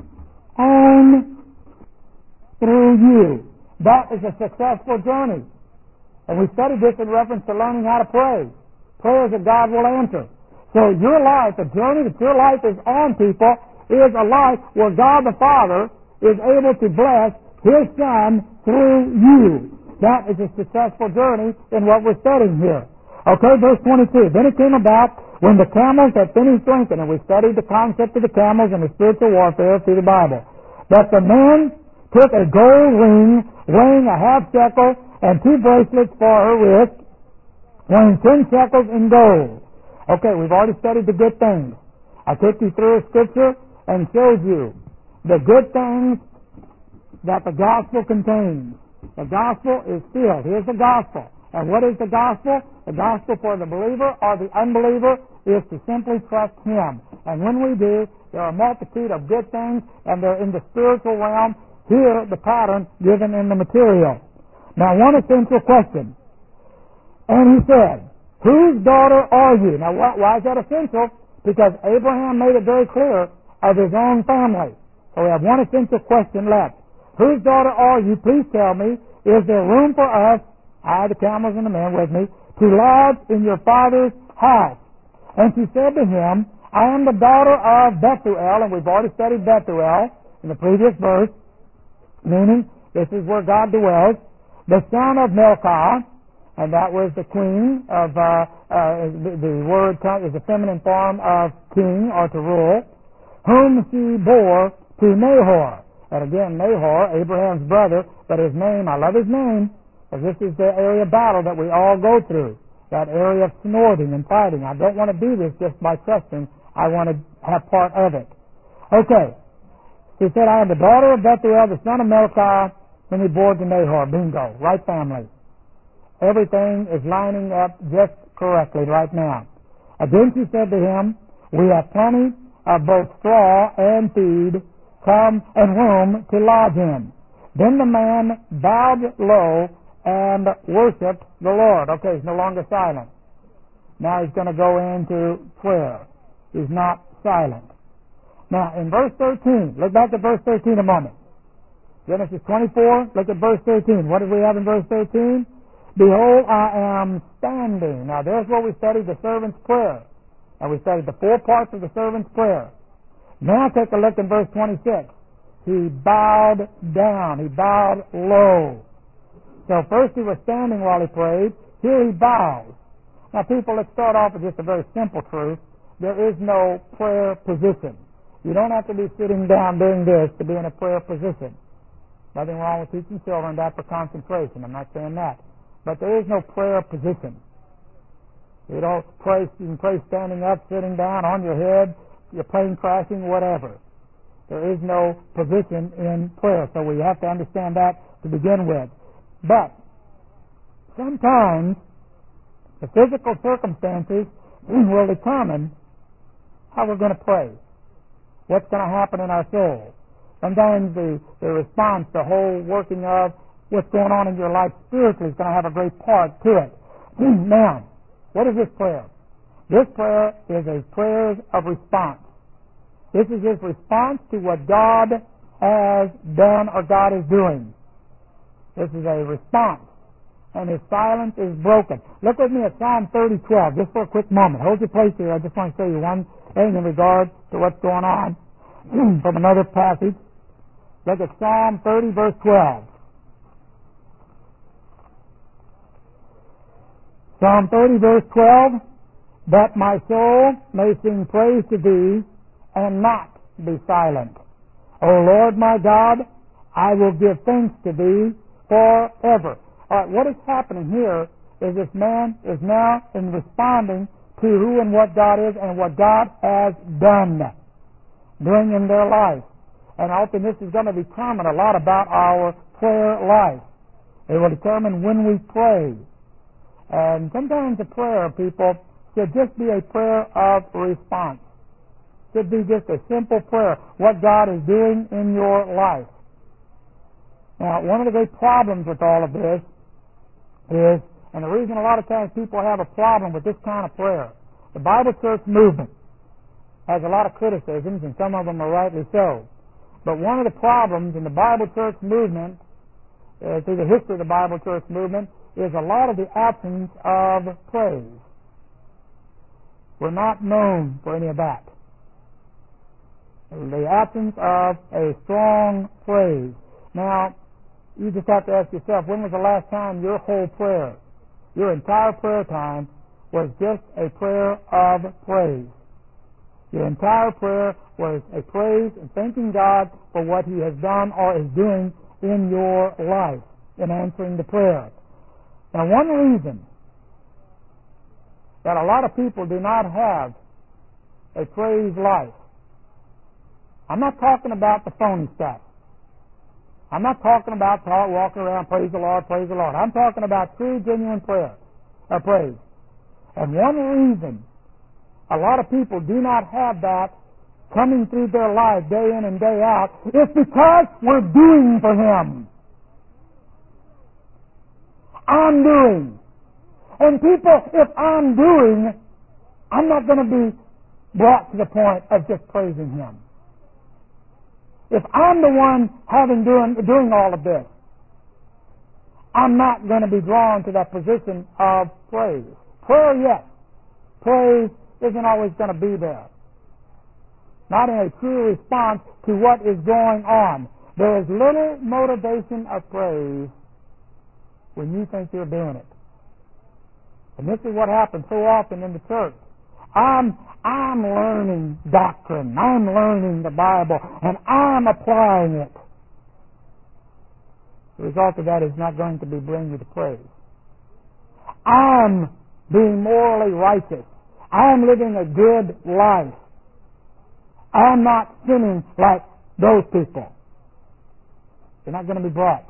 own through you, that is a successful journey. And we studied this in reference to learning how to pray. Prayers that God will answer. So your life, the journey that your life is on, people, is a life where God the Father is able to bless His Son through you. That is a successful journey in what we're studying here. Okay, verse 22. Then it came about when the camels had finished drinking, and we studied the concept of the camels and the spiritual warfare through the Bible, that the man took a gold ring weighing a half shekel and 2 bracelets for her wrist, weighing 10 shekels in gold. Okay, we've already studied the good things. I took you through a scripture and showed you the good things that the gospel contains. The gospel is filled. Here's the gospel. And what is the gospel? The gospel for the believer or the unbeliever is to simply trust Him. And when we do, there are a multitude of good things, and they're in the spiritual realm. Here, the pattern given in the material. Now, one essential question. And he said, whose daughter are you? Now, why is that essential? Because Abraham made it very clear of his own family. So we have one essential question left. Whose daughter are you? Please tell me. Is there room for us, I, the camels and the men with me, to lodge in your father's house? And she said to him, I am the daughter of Bethuel, and we've already studied Bethuel in the previous verse, meaning this is where God dwells, the son of Milcah, and that was the queen of, the word is a feminine form of king or to rule, whom she bore to Nahor. And again, Nahor, Abraham's brother, but his name, I love his name, because this is the area of battle that we all go through, that area of snorting and fighting. I don't want to do this just by trusting. I want to have part of it. Okay. He said, I am the daughter of Bethuel, the son of Milcah, when he bore to Nahor. Bingo. Right family. Everything is lining up just correctly right now. Again she said to him, we have plenty of both straw and feed, come and room to lodge in. Then the man bowed low and worshipped the Lord. Okay, he's no longer silent. Now he's going to go into prayer. He's not silent. Now in verse 13, look back at verse 13 a moment. Genesis 24, look at verse 13. What did we have in verse 13? Behold, I am standing. Now there's where we studied the servant's prayer. And we studied the 4 parts of the servant's prayer. Now take a look in verse 26. He bowed down. He bowed low. So first he was standing while he prayed. Here he bows. Now people, let's start off with just a very simple truth. There is no prayer position. You don't have to be sitting down doing this to be in a prayer position. Nothing wrong with teaching children that for concentration. I'm not saying that. But there is no prayer position. You don't pray, you can pray standing up, sitting down, on your head, your plane crashing, whatever. There is no position in prayer, so we have to understand that to begin with. But sometimes the physical circumstances will determine how we're going to pray, what's going to happen in our soul. Sometimes the response, the whole working of what's going on in your life spiritually is going to have a great part to it. Now, what is this prayer? This prayer is a prayer of response. This is his response to what God has done or God is doing. This is a response. And his silence is broken. Look with me at Psalm 30:12, just for a quick moment. Hold your place here. I just want to show you one thing in regard to what's going on from another passage. Look at Psalm 30, verse 12. Psalm 30, verse 12, that my soul may sing praise to thee and not be silent. O Lord my God, I will give thanks to thee forever. All right, what is happening here is this man is now in responding to who and what God is and what God has done doing in their life. And I think this is going to determine a lot about our prayer life. It will determine when we pray. And sometimes a prayer, people, should just be a prayer of response. Should be just a simple prayer, what God is doing in your life. Now, one of the great problems with all of this is, and the reason a lot of times people have a problem with this kind of prayer, the Bible church movement has a lot of criticisms, and some of them are rightly so. But one of the problems in the Bible church movement, through the history of the Bible church movement, is a lot of the absence of praise. We're not known for any of that. The absence of a strong praise. Now, you just have to ask yourself, when was the last time your whole prayer, your entire prayer time, was just a prayer of praise? Your entire prayer was a praise and thanking God for what He has done or is doing in your life in answering the prayer. Now, one reason that a lot of people do not have a praise life, I'm not talking about the phony stuff. I'm not talking about walking around, praise the Lord, praise the Lord. I'm talking about true, genuine prayer, or praise. And one reason a lot of people do not have that coming through their life day in and day out is because we're doing for Him. I'm doing. And people, if I'm doing, I'm not going to be brought to the point of just praising Him. If I'm the one doing all of this, I'm not going to be drawn to that position of praise. Prayer, yes. Praise isn't always going to be there. Not in a true response to what is going on. There is little motivation of praise when you think you're doing it. And this is what happens so often in the church. I'm learning doctrine. I'm learning the Bible, and I'm applying it. The result of that is not going to bring you to praise. I'm being morally righteous. I'm living a good life. I'm not sinning like those people. You're not going to be brought.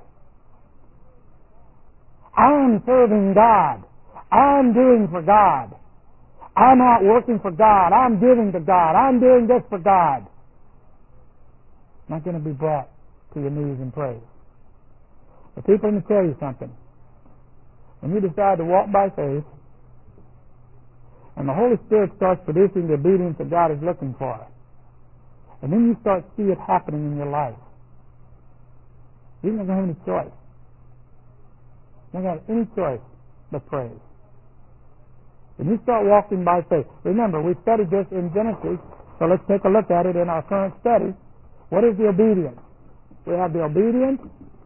I'm serving God. I'm doing for God. I'm out working for God. I'm giving to God. I'm doing this for God. Not going to be brought to your knees in praise. But people, let me tell you something. When you decide to walk by faith, and the Holy Spirit starts producing the obedience that God is looking for, and then you start to see it happening in your life, you're not going to have any choice. You're not going to have any choice but praise. When you start walking by faith, remember, we studied this in Genesis, so let's take a look at it in our current study. What is the obedience? We have the obedience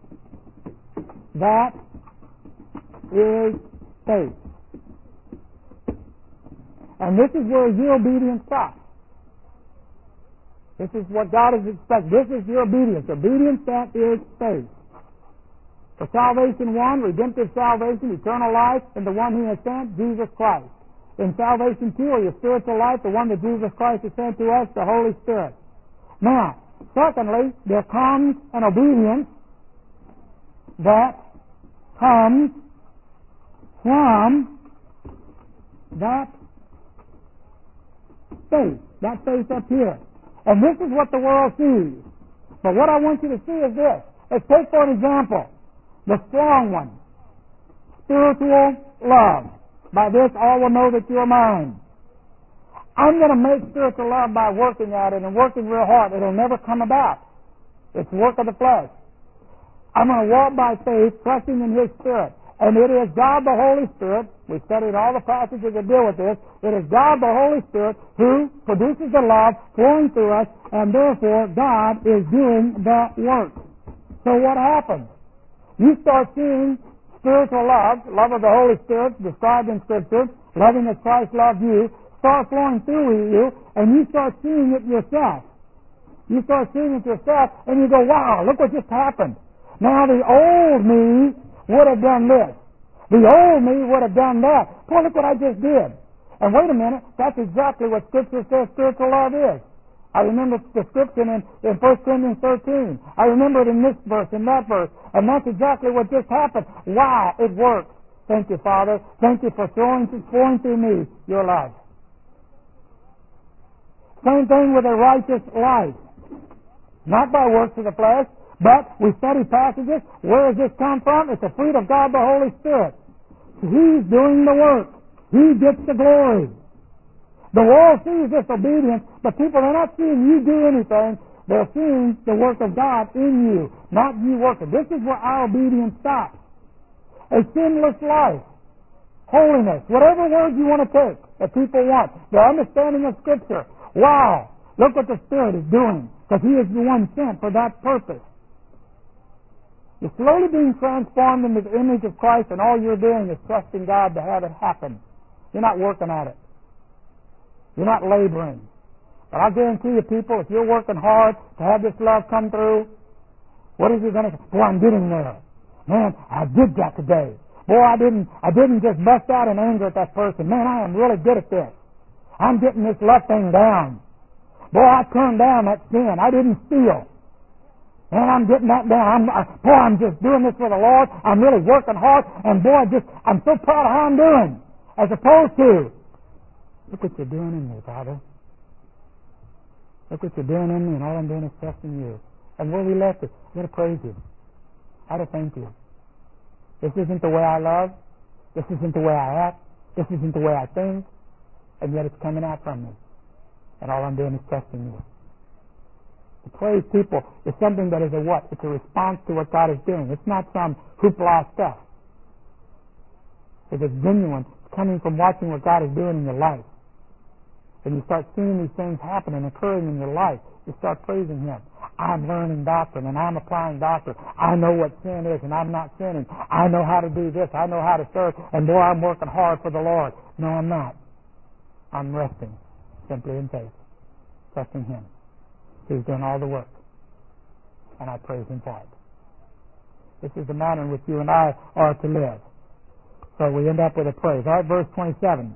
that is faith. And this is where your obedience stops. This is what God is expecting. This is your obedience. Obedience that is faith. For salvation, one, redemptive salvation, eternal life, and the one He has sent, Jesus Christ. In salvation, two, or your spiritual life, the one that Jesus Christ has sent to us, the Holy Spirit. Now, secondly, there comes an obedience that comes from that faith. That faith up here. And this is what the world sees. But what I want you to see is this. Let's take, for an example, the strong one. Spiritual love. By this all will know that you are mine. I'm going to make spiritual love by working at it and working real hard. It'll never come about. It's work of the flesh. I'm going to walk by faith, trusting in His Spirit. And it is God the Holy Spirit, we studied all the passages that deal with this, it is God the Holy Spirit who produces the love flowing through us, and therefore God is doing that work. So what happens? You start seeing spiritual love, love of the Holy Spirit, described in Scripture, loving as Christ loved you, start flowing through you, and you start seeing it yourself. You start seeing it yourself, and you go, wow, look what just happened. Now the old me would have done this. The old me would have done that. Boy, look what I just did. And wait a minute, that's exactly what Scripture says spiritual love is. I remember the scripture in 1 Corinthians 13. I remember it in this verse, in that verse. And that's exactly what just happened. Wow, it works. Thank you, Father. Thank you for flowing through me your life. Same thing with a righteous life. Not by works of the flesh, but we study passages. Where does this come from? It's the fruit of God the Holy Spirit. He's doing the work. He gets the glory. The world sees this obedience, but people are not seeing you do anything. They're seeing the work of God in you, not you working. This is where our obedience stops. A sinless life, holiness, whatever words you want to take that people want, the understanding of Scripture. Wow, Look what the Spirit is doing, because He is the one sent for that purpose. You're slowly being transformed into the image of Christ, and all you're doing is trusting God to have it happen. You're not working at it. You're not laboring. But I guarantee you, people, if you're working hard to have this love come through, what is He going to say? Boy, I'm getting there. Man, I did that today. Boy, I didn't just bust out in anger at that person. Man, I am really good at this. I'm getting this love thing down. Boy, I turned down that sin. I didn't steal. Man, I'm getting that down. I'm just doing this for the Lord. I'm really working hard. And boy, I'm so proud of how I'm doing. As opposed to, look what you're doing in me, Father. Look what you're doing in me, and all I'm doing is trusting you. And where we left it, I'm going to praise you. I to thank you. This isn't the way I love. This isn't the way I act. This isn't the way I think. And yet it's coming out from me. And all I'm doing is trusting you. To praise people is something that is a what? It's a response to what God is doing. It's not some hoopla stuff. If it's genuine, it's coming from watching what God is doing in your life. And you start seeing these things happen and occurring in your life, you start praising Him. I'm learning doctrine and I'm applying doctrine. I know what sin is and I'm not sinning. I know how to do this. I know how to serve. And boy, I'm working hard for the Lord. No, I'm not. I'm resting simply in faith, trusting Him. He's done all the work. And I praise Him for it. This is the manner in which you and I are to live. So we end up with a praise. All right, verse 27.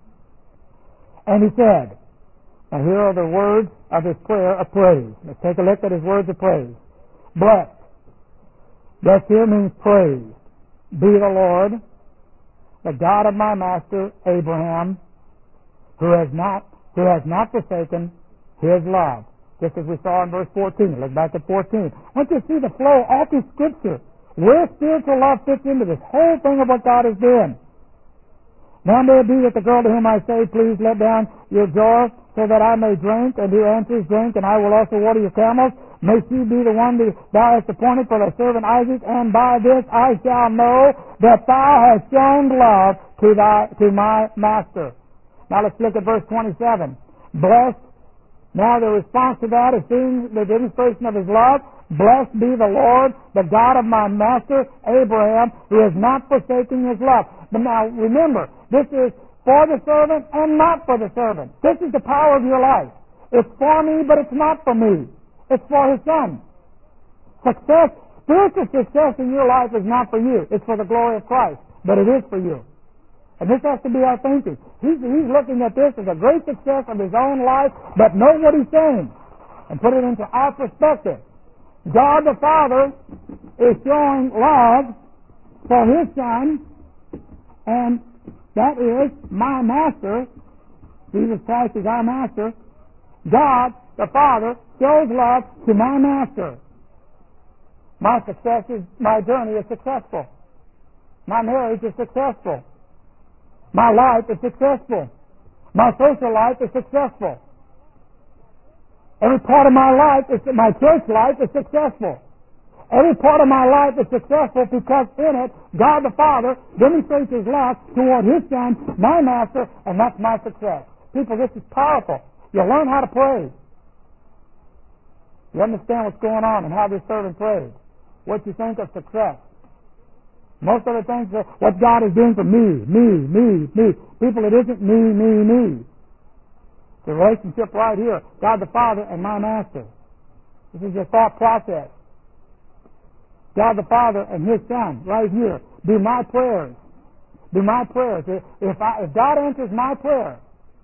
And he said, now here are the words of his prayer of praise. Let's take a look at his words of praise. Blessed. Blessed here means praise. Be the Lord, the God of my master Abraham, who has not forsaken his love. Just as we saw in verse 14. Look back at 14. I want you to see the flow all through Scripture. Where spiritual love fits into this whole thing of what God is doing. Now may it be that the girl to whom I say, please let down your jar so that I may drink, and who answers, drink, and I will also water your camels. May she be the one that thou hast appointed for thy servant Isaac, and by this I shall know that thou hast shown love to my master. Now let's look at verse 27. Blessed. Now the response to that is seeing the demonstration of his love. Blessed be the Lord, the God of my master Abraham, who has not forsaken his love. But now remember, this is for the servant and not for the servant. This is the power of your life. It's for me, but it's not for me. It's for His Son. Success, spiritual success in your life is not for you. It's for the glory of Christ, but it is for you. And this has to be our thinking. He's looking at this as a great success of his own life, but know what he's saying and put it into our perspective. God the Father is showing love for His Son, and that is my master. Jesus Christ is our master. God the Father shows love to my master. My journey is successful. My marriage is successful. My life is successful. My social life is successful. Every part of my life, my church life is successful. Every part of my life is successful because in it, God the Father demonstrates His love toward His Son, my master, and that's my success. People, this is powerful. You learn how to pray. You understand what's going on and how this servant prays. What you think of success. Most of the things are what God is doing for me. People, it isn't me. The relationship right here, God the Father and my master. This is your thought process. God the Father and His Son, right here. Do my prayers. Do my prayers. If God answers my prayer,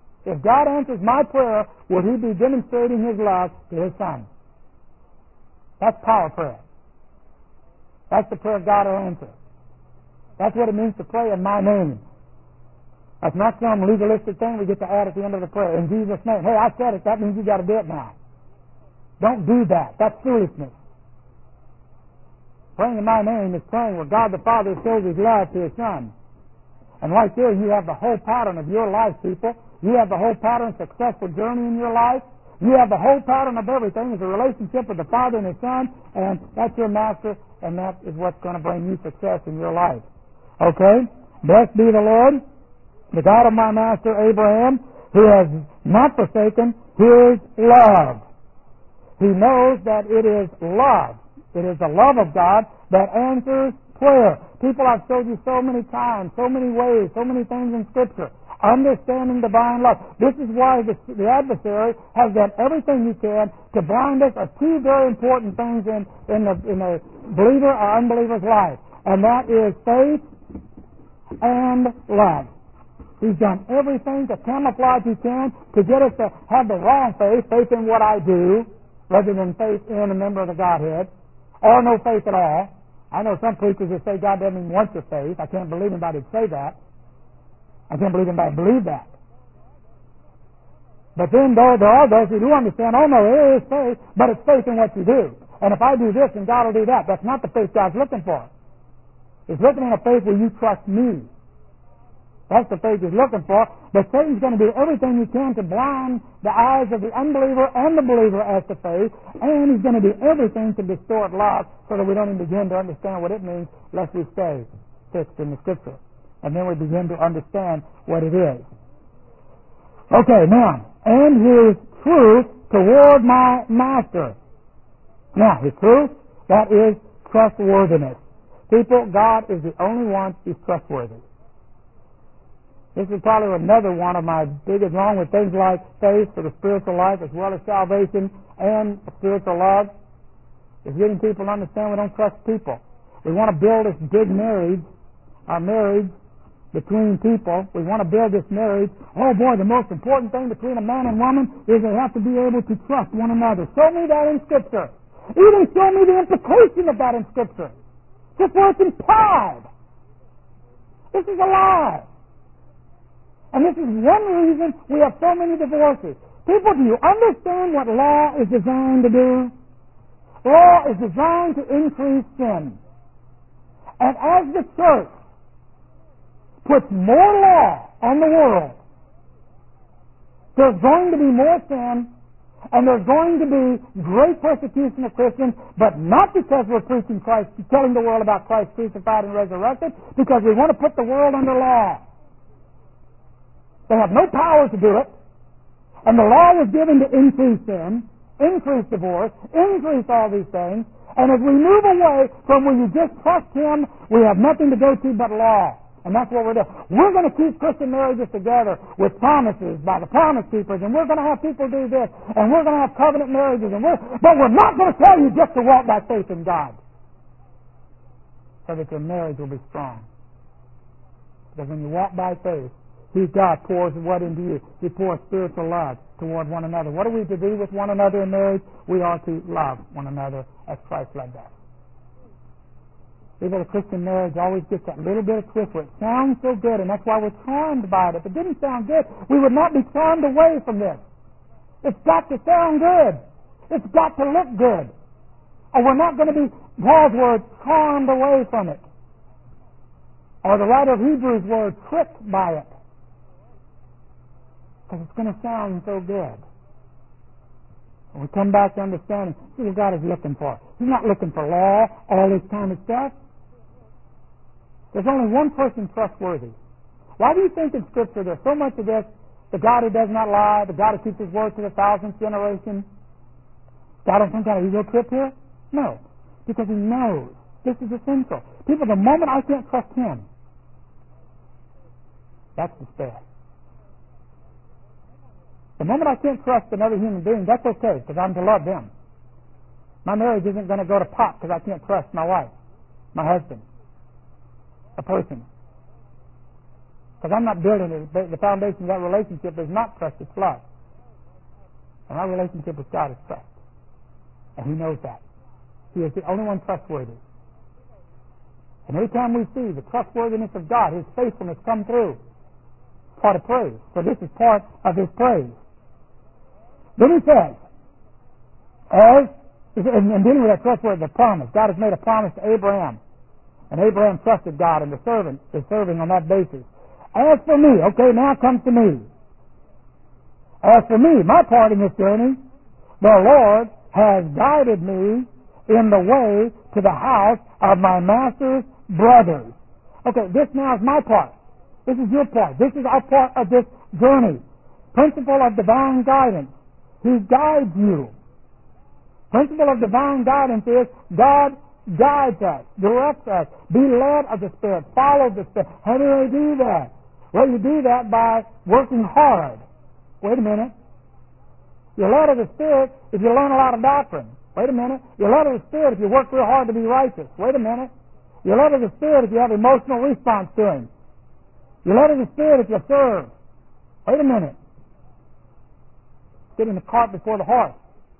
will He be demonstrating His love to His Son? That's power prayer. That's the prayer God will answer. That's what it means to pray in my name. That's not some legalistic thing we get to add at the end of the prayer. In Jesus' name. Hey, I said it. That means you got to do it now. Don't do that. That's foolishness. Praying in my name is praying where God the Father shows His love to His Son. And right there you have the whole pattern of your life, people. You have the whole pattern of successful journey in your life. You have the whole pattern of everything is a relationship with the Father and His Son, and that's your master, and that is what's going to bring you success in your life. Okay? Blessed be the Lord, the God of my master Abraham, who has not forsaken His love. He knows that it is love. It is the love of God that answers prayer. People, I've showed you so many times, so many ways, so many things in Scripture. Understanding divine love. This is why the adversary has done everything he can to blind us of two very important things in a believer or unbeliever's life. And that is faith and love. He's done everything to camouflage he can to get us to have the wrong faith, faith in what I do, rather than faith in a member of the Godhead, or no faith at all. I know some preachers that say God doesn't even want your faith. I can't believe anybody would say that. I can't believe anybody believe that. But then there are those who do understand, oh no, it is faith, but it's faith in what you do. And if I do this, then God will do that. That's not the faith God's looking for. He's looking at a faith where you trust me. That's the faith He's looking for. But Satan's going to do everything he can to blind the eyes of the unbeliever and the believer as to faith, and he's going to do everything to distort love so that we don't even begin to understand what it means, lest we stay fixed in the Scripture. And then we begin to understand what it is. Okay, now, and His truth toward my master. Now, His truth, that is trustworthiness. People, God is the only one who's trustworthy. This is probably another one of my biggest, along with things like faith for the spiritual life as well as salvation and spiritual love, is getting people to understand we don't trust people. We want to build this big marriage, our marriage, between people. We want to build this marriage. Oh boy, the most important thing between a man and woman is they have to be able to trust one another. Show me that in Scripture. Even show me the implication of that in Scripture. Just where it's implied. This is a lie. And this is one reason we have so many divorces. People, do you understand what law is designed to do? Law is designed to increase sin. And as the church puts more law on the world, there's going to be more sin, and there's going to be great persecution of Christians, but not because we're preaching Christ, telling the world about Christ crucified and resurrected, because we want to put the world under law. They have no power to do it, and the law was given to increase sin, increase divorce, increase all these things, and as we move away from where you just trust Him, we have nothing to go to but law. And that's what we're doing. We're going to keep Christian marriages together with promises by the promise keepers, and we're going to have people do this, and we're going to have covenant marriages, but we're not going to tell you just to walk by faith in God, so that your marriage will be strong. Because when you walk by faith, God pours what into you? He pours spiritual love toward one another. What are we to do with one another in marriage? We are to love one another as Christ loved us. People, a Christian marriage always gets that little bit of twist where it sounds so good, and that's why we're charmed by it. If it didn't sound good, we would not be charmed away from this. It's got to sound good. It's got to look good. Or we're not going to be, Paul's word, charmed away from it. Or the writer of Hebrews' word, tricked by it. Because it's going to sound so good. And we come back to understanding, see what God is looking for. He's not looking for law, all this kind of stuff. There's only one person trustworthy. Why do you think in Scripture there's so much of this, the God who does not lie, the God who keeps His word to the 1,000th generation? God on some kind of ego trip here? No. Because He knows this is essential. People, the moment I can't trust Him, that's despair. The moment I can't trust another human being, that's okay, because I'm to love them. My marriage isn't going to go to pot because I can't trust my wife, my husband, a person. Because I'm not building it. The foundation of that relationship is not trust, it's love. And our relationship with God is trust. And He knows that. He is the only one trustworthy. And every time we see the trustworthiness of God, His faithfulness come through, it's part of praise. So this is part of His praise. Then He says, and dealing with that trustworthy, the promise. God has made a promise to Abraham. And Abraham trusted God, and the servant is serving on that basis. As for me, okay, now comes to me. As for me, my part in this journey, the Lord has guided me in the way to the house of my master's brothers. Okay, this now is my part. This is your part. This is our part of this journey. Principle of divine guidance. He guides you. Principle of divine guidance is God guides us, directs us. Be led of the Spirit. Follow the Spirit. How do I do that? Well, you do that by working hard. Wait a minute. You're led of the Spirit if you learn a lot of doctrine. Wait a minute. You're led of the Spirit if you work real hard to be righteous. Wait a minute. You're led of the Spirit if you have emotional response to Him. You're led of the Spirit if you serve. Wait a minute. Getting the cart before the horse.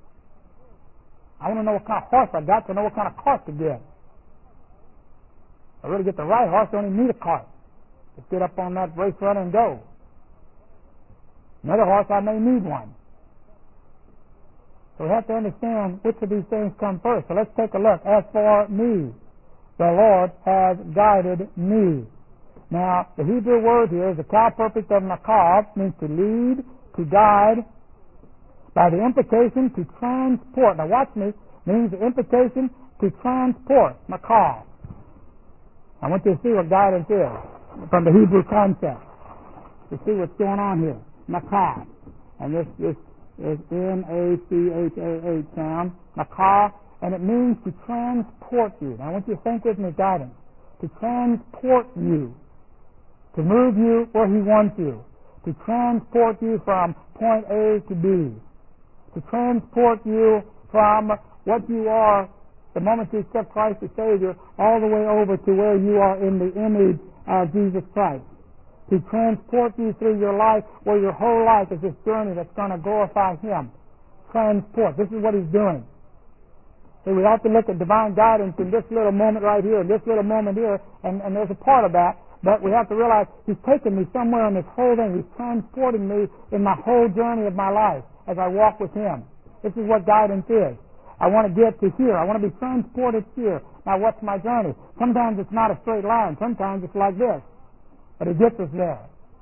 I want to know what kind of horse I got to know what kind of cart to get. If I really get the right horse, I don't even need a cart. Just get up on that race runner and go. Another horse, I may need one. So we have to understand which of these things come first. So let's take a look. As for me, the Lord has guided me. Now, the Hebrew word here is the cow perfect of makav, means to lead, to guide, by the implication to transport. Now watch me, means the implication to transport, makav. I want you to see what guidance is from the Hebrew concept. To see what's going on here. Makav. And this is M-A-C-H-A-H sound. Makav. And it means to transport you. Now I want you to think with me, guidance. To transport you. To move you where He wants you. To transport you from point A to B. To transport you from what you are the moment you accept Christ as Savior all the way over to where you are in the image of Jesus Christ. To transport you through your life where your whole life is this journey that's going to glorify Him. Transport. This is what He's doing. So we have to look at divine guidance in this little moment right here, and this little moment here, and there's a part of that, but we have to realize He's taken me somewhere in this whole thing. He's transporting me in my whole journey of my life as I walk with Him. This is what guidance is. I want to get to here. I want to be transported here. Now what's my journey? Sometimes it's not a straight line. Sometimes it's like this. But He gets us there.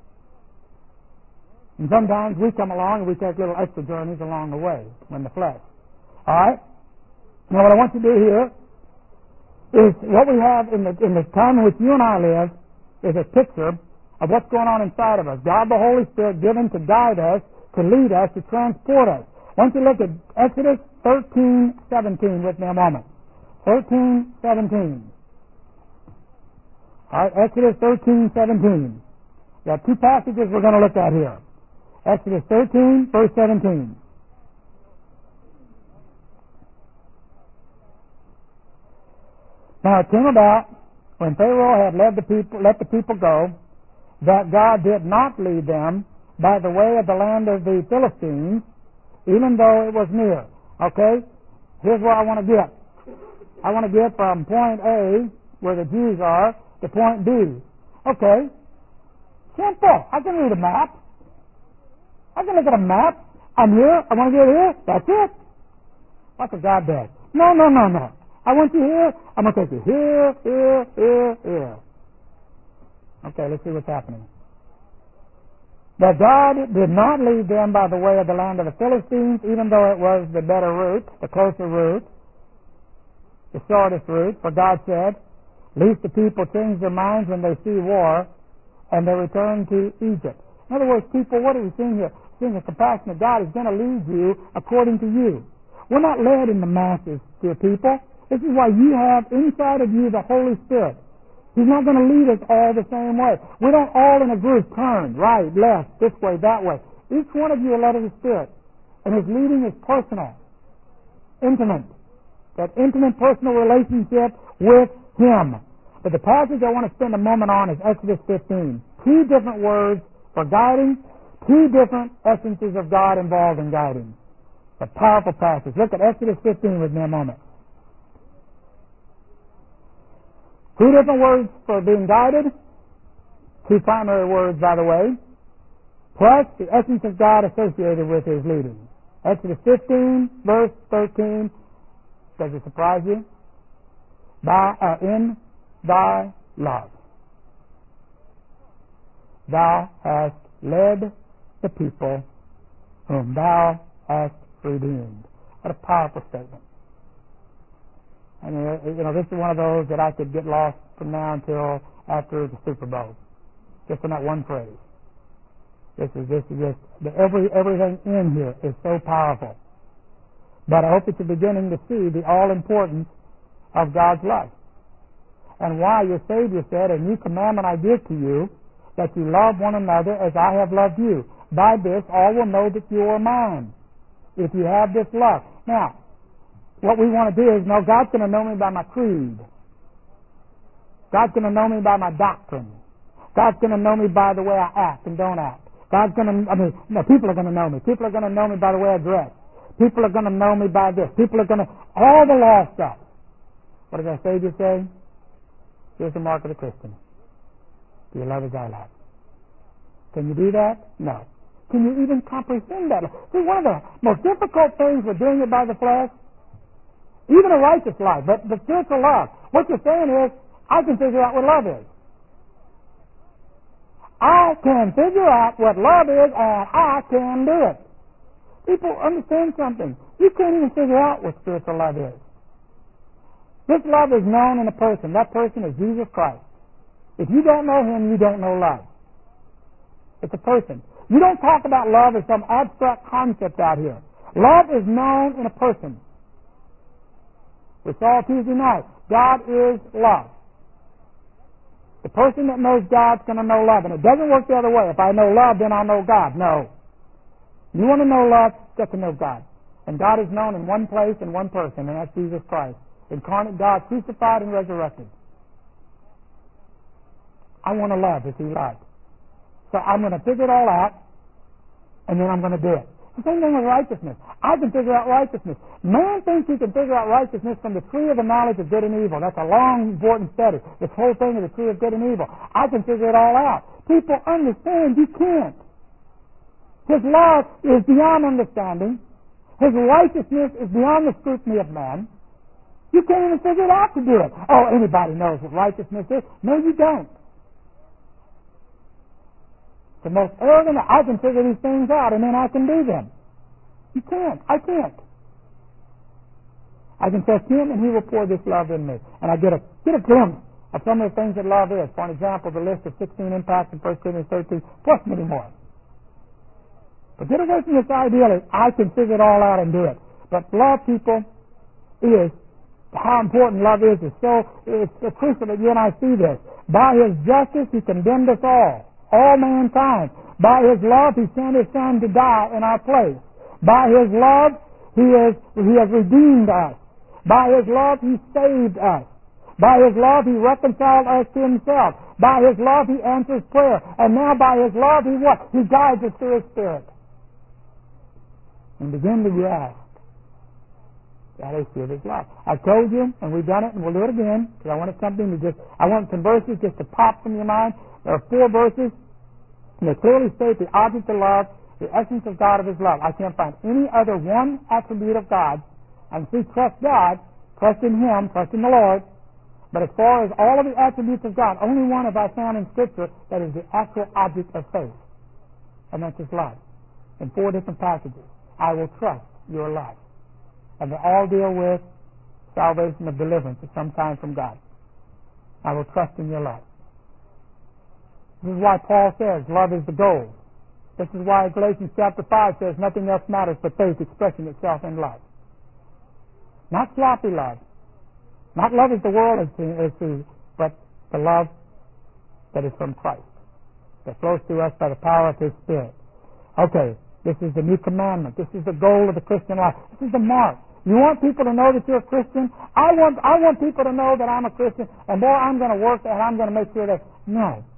And sometimes we come along and we take little extra journeys along the way in the flesh. Alright? Now what I want you to do here is what we have in the time in which you and I live is a picture of what's going on inside of us. God the Holy Spirit given to guide us, to lead us, to transport us. Why don't you look at Exodus 13:17 with me a moment. 13:17. All right, Exodus 13:17. There are two passages we're going to look at here. Exodus 13, verse 17. Now it came about when Pharaoh had let the people go, that God did not lead them by the way of the land of the Philistines, even though it was near. Okay? Here's where I want to get. I want to get from point A, where the Jews are, to point B. Okay. Simple. I can read a map. I can look at a map. I'm here. I want to get here. That's it. That's what God does. No. I want you here. I'm going to take you here. Okay, let's see what's happening. That God did not lead them by the way of the land of the Philistines, even though it was the better route, the closer route, the shortest route. For God said, lest the people change their minds when they see war, and they return to Egypt. In other words, people, what are we seeing here? Seeing the compassion of God is going to lead you according to you. We're not led in the masses, dear people. This is why you have inside of you the Holy Spirit. He's not going to lead us all the same way. We don't all in a group turn right, left, this way, that way. Each one of you are led of the Spirit. And His leading is personal, intimate. That intimate personal relationship with Him. But the passage I want to spend a moment on is Exodus 15. Two different words for guiding, two different essences of God involved in guiding. A powerful passage. Look at Exodus 15 with me a moment. Two different words for being guided. Two primary words, by the way. Plus the essence of God associated with His leading. Exodus 15, verse 13. Does it surprise you? In thy love, thou hast led the people whom thou hast redeemed. What a powerful statement. I mean, this is one of those that I could get lost from now until after the Super Bowl, just in that one phrase. Everything in here is so powerful. But I hope that you're beginning to see the all-importance of God's love. And why your Savior said, "A new commandment I give to you, that you love one another as I have loved you. By this all will know that you are mine, if you have this love." Now, what we want to do is know God's going to know me by my creed. God's going to know me by my doctrine. God's going to know me by the way I act and don't act. People are going to know me. People are going to know me by the way I dress. People are going to know me by this. People are going to, all the law stuff. What does our Savior say? Here's the mark of the Christian. Do you love as I love? Can you do that? No. Can you even comprehend that? See, one of the most difficult things with doing it by the flesh, even a righteous life, but the spiritual love, what you're saying is, I can figure out what love is. I can figure out what love is, and I can do it. People understand something. You can't even figure out what spiritual love is. This love is known in a person. That person is Jesus Christ. If you don't know Him, you don't know love. It's a person. You don't talk about love as some abstract concept out here. Love is known in a person. We saw Tuesday night. God is love. The person that knows God's going to know love. And it doesn't work the other way. If I know love, then I'll know God. No. You want to know love, get to know God. And God is known in one place and one person, and that's Jesus Christ. Incarnate God, crucified and resurrected. I want to love as He loved. So I'm going to figure it all out, and then I'm going to do it. The same thing with righteousness. I can figure out righteousness. Man thinks he can figure out righteousness from the tree of the knowledge of good and evil. That's a long, important study. This whole thing is the tree of good and evil. I can figure it all out. People understand you can't. His love is beyond understanding. His righteousness is beyond the scrutiny of man. You can't even figure it out to do it. Oh, anybody knows what righteousness is. No, you don't. The most arrogant, I can figure these things out and then I can do them. You can't. I can't. I can trust Him and He will pour this love in me. And I get a glimpse of some of the things that love is. For an example, the list of 16 impacts in 1 Corinthians 13, plus many more. But get away from this idea that I can figure it all out and do it. But love, people, is how important love is. It's crucial that you and I see this. By His justice, He condemned us all mankind. By His love, He sent His Son to die in our place. By His love, He has redeemed us. By His love, He saved us. By His love, He reconciled us to Himself. By His love, He answers prayer. And now by His love, He what? He guides us through His Spirit. And begin to grasp that issue of His love. I told you, and we've done it, and we'll do it again, because I wanted something to I want some verses just to pop from your mind. There are 4 verses, and they clearly state the object of love, the essence of God of His love. I can't find any other one attribute of God. I can see trust God, trust in Him, trust in the Lord. But as far as all of the attributes of God, only one have I found in Scripture that is the actual object of faith. And that's His love. In 4 different passages. I will trust your love. And they all deal with salvation or deliverance of some kind from God. I will trust in your love. This is why Paul says love is the goal. This is why Galatians chapter 5 says nothing else matters but faith expressing itself in love. Not sloppy love. Not love as the world is to, but the love that is from Christ. That flows through us by the power of His Spirit. Okay. This is the new commandment. This is the goal of the Christian life. This is the mark. You want people to know that you're a Christian? I want people to know that I'm a Christian, and boy, I'm going to work and I'm going to make sure that... No.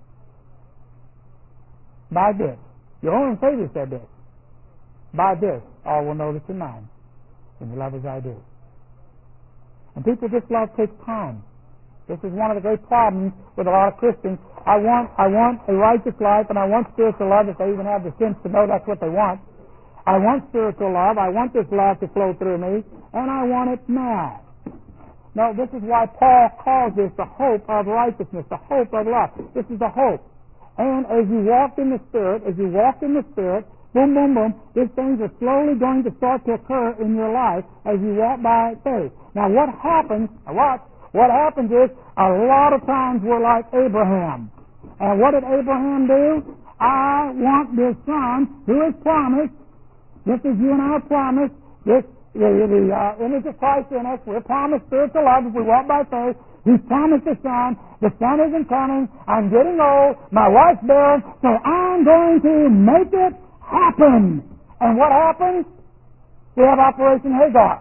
By this. Your own Savior said this. By this, all will know that you're mine, and you love as I do. And people, this love takes time. This is one of the great problems with a lot of Christians. I want a righteous life, and I want spiritual love if they even have the sense to know that's what they want. I want spiritual love. I want this love to flow through me, and I want it now. No, this is why Paul calls this the hope of righteousness, the hope of love. This is the hope. And as you walk in the Spirit, boom, boom, boom, these things are slowly going to start to occur in your life as you walk by faith. Now, what happens, what happens is, a lot of times we're like Abraham. And what did Abraham do? I want this Son who is promised, just as you and I are promised, the image of Christ in us. We're promised spiritual love if we walk by faith. He's promised the Son. The Son isn't coming. I'm getting old. My wife's barren. So I'm going to make it happen. And what happens? We have Operation Hagar.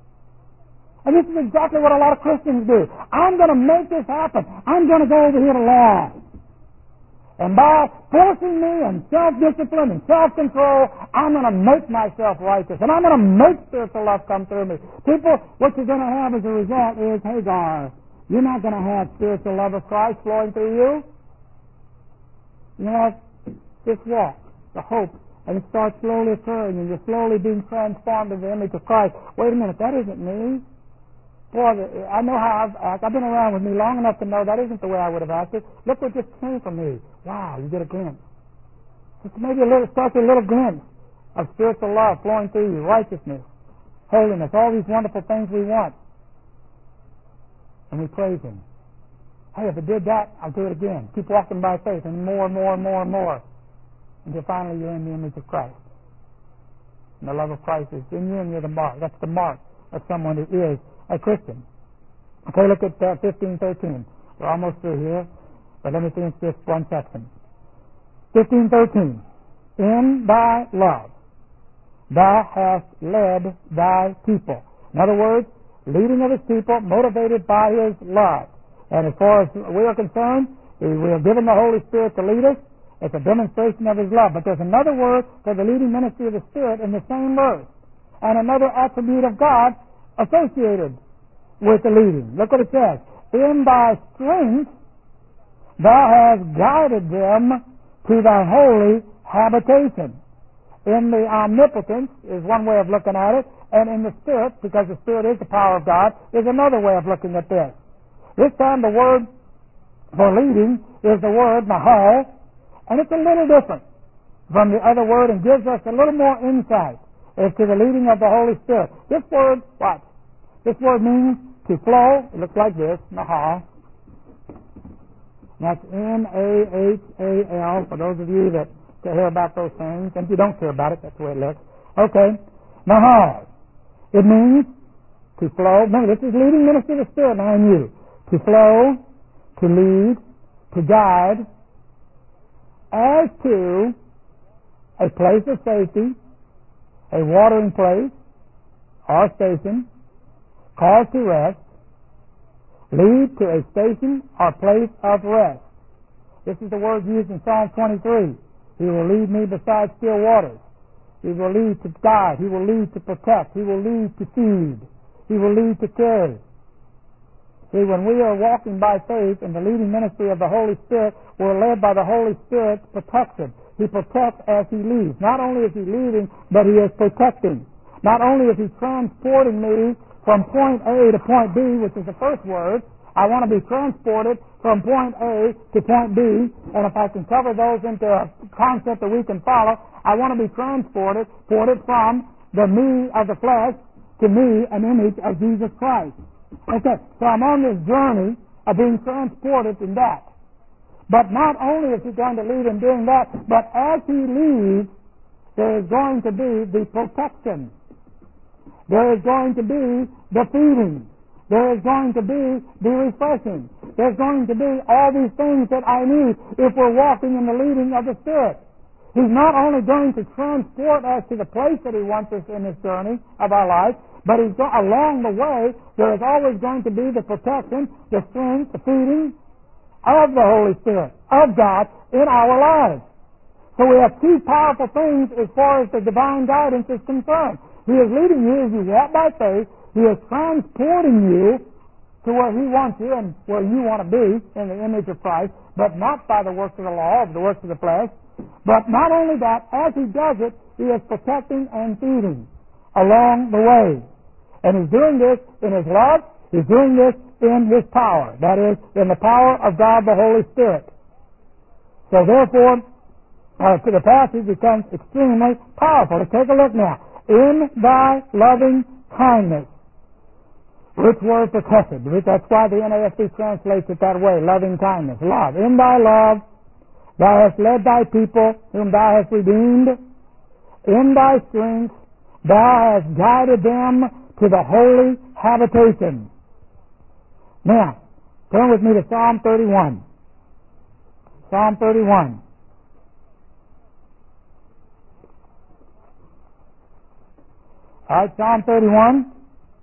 And this is exactly what a lot of Christians do. I'm going to make this happen. I'm going to go over here to law. And by forcing me and self-discipline and self-control, I'm going to make myself righteous. And I'm going to make spiritual love come through me. People, what you're going to have as a result is Hagar. You're not going to have spiritual love of Christ flowing through you. You have this walk, the hope, and it starts slowly occurring, and you're slowly being transformed into the image of Christ. Wait a minute, that isn't me. Boy, I know how I've acted. I've been around with me long enough to know that isn't the way I would have acted. Look what just came from me. Wow, you get a glimpse. Just maybe starts a little glimpse of spiritual love flowing through you, righteousness, holiness, all these wonderful things we want. And we praise Him. Hey, if I did that, I'll do it again. Keep walking by faith, and more and more and more and more, until finally you're in the image of Christ. And the love of Christ is in you, and you're the mark. That's the mark of someone who is a Christian. Okay, look at 15:13. We're almost through here, but let me finish this one section. 15:13. In thy love thou hast led thy people. In other words, leading of His people, motivated by His love. And as far as we are concerned, we are given the Holy Spirit to lead us. It's a demonstration of His love. But there's another word for the leading ministry of the Spirit in the same verse, and another attribute of God associated with the leading. Look what it says. In thy strength thou hast guided them to thy holy habitation. In the omnipotence is one way of looking at it, and in the Spirit, because the Spirit is the power of God, is another way of looking at this. This time the word for leading is the word mahal, and it's a little different from the other word and gives us a little more insight as to the leading of the Holy Spirit. This word, what? This word means to flow. It looks like this, mahal. That's M-A-H-A-L, for those of you that hear about those things. And if you don't care about it, that's the way it looks. Okay, mahal. It means to flow. Remember, this is leading ministry of the Spirit behind you. To flow, to lead, to guide, as to a place of safety, a watering place, or station, cause to rest, lead to a station or place of rest. This is the word used in Psalm 23. He will lead me beside still waters. He will lead to guide. He will lead to protect. He will lead to feed. He will lead to carry. See, when we are walking by faith in the leading ministry of the Holy Spirit, we're led by the Holy Spirit's protection. He protects as He leads. Not only is He leading, but He is protecting. Not only is He transporting me from point A to point B, which is the first word. I want to be transported from point A to point B, and if I can cover those into a concept that we can follow, I want to be transported from the me of the flesh to me, an image of Jesus Christ. Okay, so I'm on this journey of being transported in that. But not only is He going to lead in doing that, but as He leads, there is going to be the protection. There is going to be the feeding. There is going to be the refreshing. There's going to be all these things that I need if we're walking in the leading of the Spirit. He's not only going to transport us to the place that He wants us in this journey of our life, but along the way, there is always going to be the protection, the strength, the feeding of the Holy Spirit, of God, in our lives. So we have two powerful things as far as the divine guidance is concerned. He is leading you as you walk by faith. He is transporting you to where He wants you and where you want to be in the image of Christ, but not by the works of the law, or the works of the flesh. But not only that, as He does it, He is protecting and feeding along the way. And He's doing this in His love. He's doing this in His power. That is, in the power of God the Holy Spirit. So therefore, the passage becomes extremely powerful. Let's take a look now. In thy loving kindness. Which word for chesed? That's why the NASB translates it that way, loving kindness. Love. In thy love Thou hast led thy people, whom thou hast redeemed. In thy strength thou hast guided them to the holy habitation. Now, turn with me to Psalm 31. Psalm 31. All right, Psalm 31,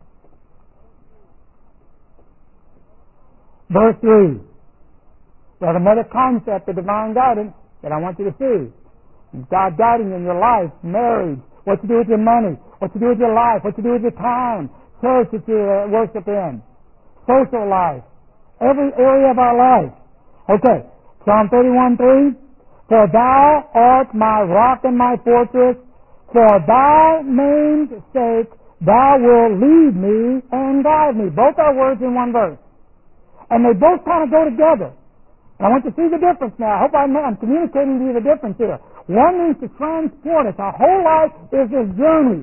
verse 3. There's another concept of divine guidance that I want you to see. God guiding in your life, marriage, what you do with your money, what you do with your life, what you do with your time, church that you worship in, social life, every area of our life. Okay, Psalm 31:3. For thou art my rock and my fortress, for thy name's sake thou wilt lead me and guide me. Both are words in one verse. And they both kind of go together. And I want you to see the difference now. I hope I'm communicating to you the difference here. One means to transport us. Our whole life is this journey.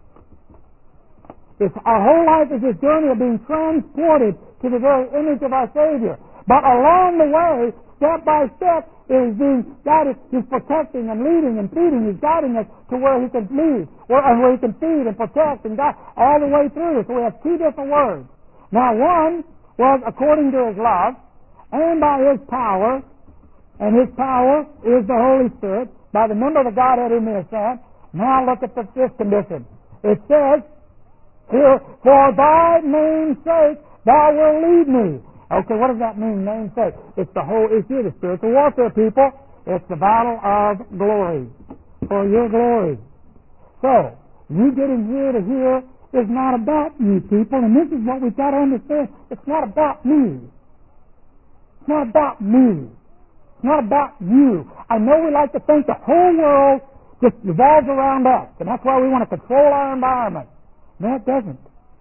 Our whole life is this journey of being transported to the very image of our Savior. But along the way, step by step, is being guided. He's protecting and leading and feeding. He's guiding us to where He can lead, where He can feed and protect and guide all the way through. So we have two different words. Now, one was according to His love and by His power, and His power is the Holy Spirit, by the member of the Godhead whom He has sent. Now look at the fifth condition. It says here, for thy name's sake thou wilt lead me. Okay, what does that mean, name's sake? It's the whole issue of the spiritual warfare, people. It's the battle of glory, for your glory. So, you getting here to here is not about you, people, and this is what we've got to understand. It's not about me. It's not about me. It's not about you. I know we like to think the whole world just revolves around us, and that's why we want to control our environment. No, it doesn't.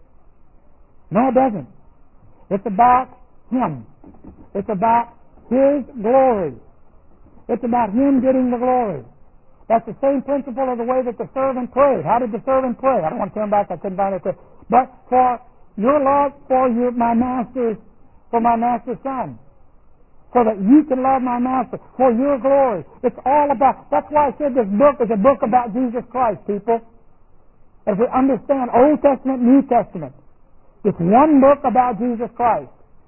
No, it doesn't. It's about Him. It's about His glory. It's about Him getting the glory. That's the same principle of the way that the servant prayed. How did the servant pray? I don't want to turn back. I couldn't find it. But for your love, for my master's son, so that you can love my master, for your glory. It's all about. That's why I said this book is a book about Jesus Christ, people. As we understand Old Testament, New Testament, it's one book about Jesus Christ.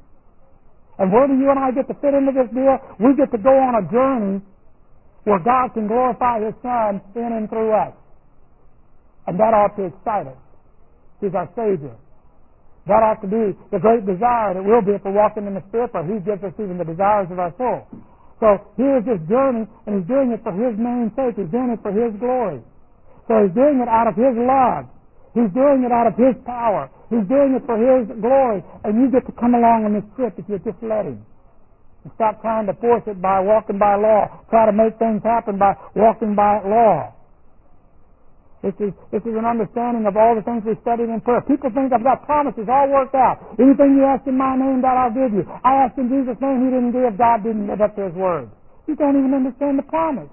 And where do you and I get to fit into this deal? We get to go on a journey where God can glorify His Son in and through us. And that ought to excite us. He's our Savior. That ought to be the great desire that we'll be if we're walking in the Spirit, for He gives us even the desires of our soul. So here's this journey, and He's doing it for His name's sake. He's doing it for His glory. So He's doing it out of His love. He's doing it out of His power. He's doing it for His glory. And you get to come along on this trip if you just let Him. And stop trying to force it by walking by law. Try to make things happen by walking by law. This is an understanding of all the things we studied in prayer. People think I've got promises all worked out. Anything you ask in my name, that I'll give you. I asked in Jesus' name, He didn't give. God didn't live up to His word. You don't even understand the promise.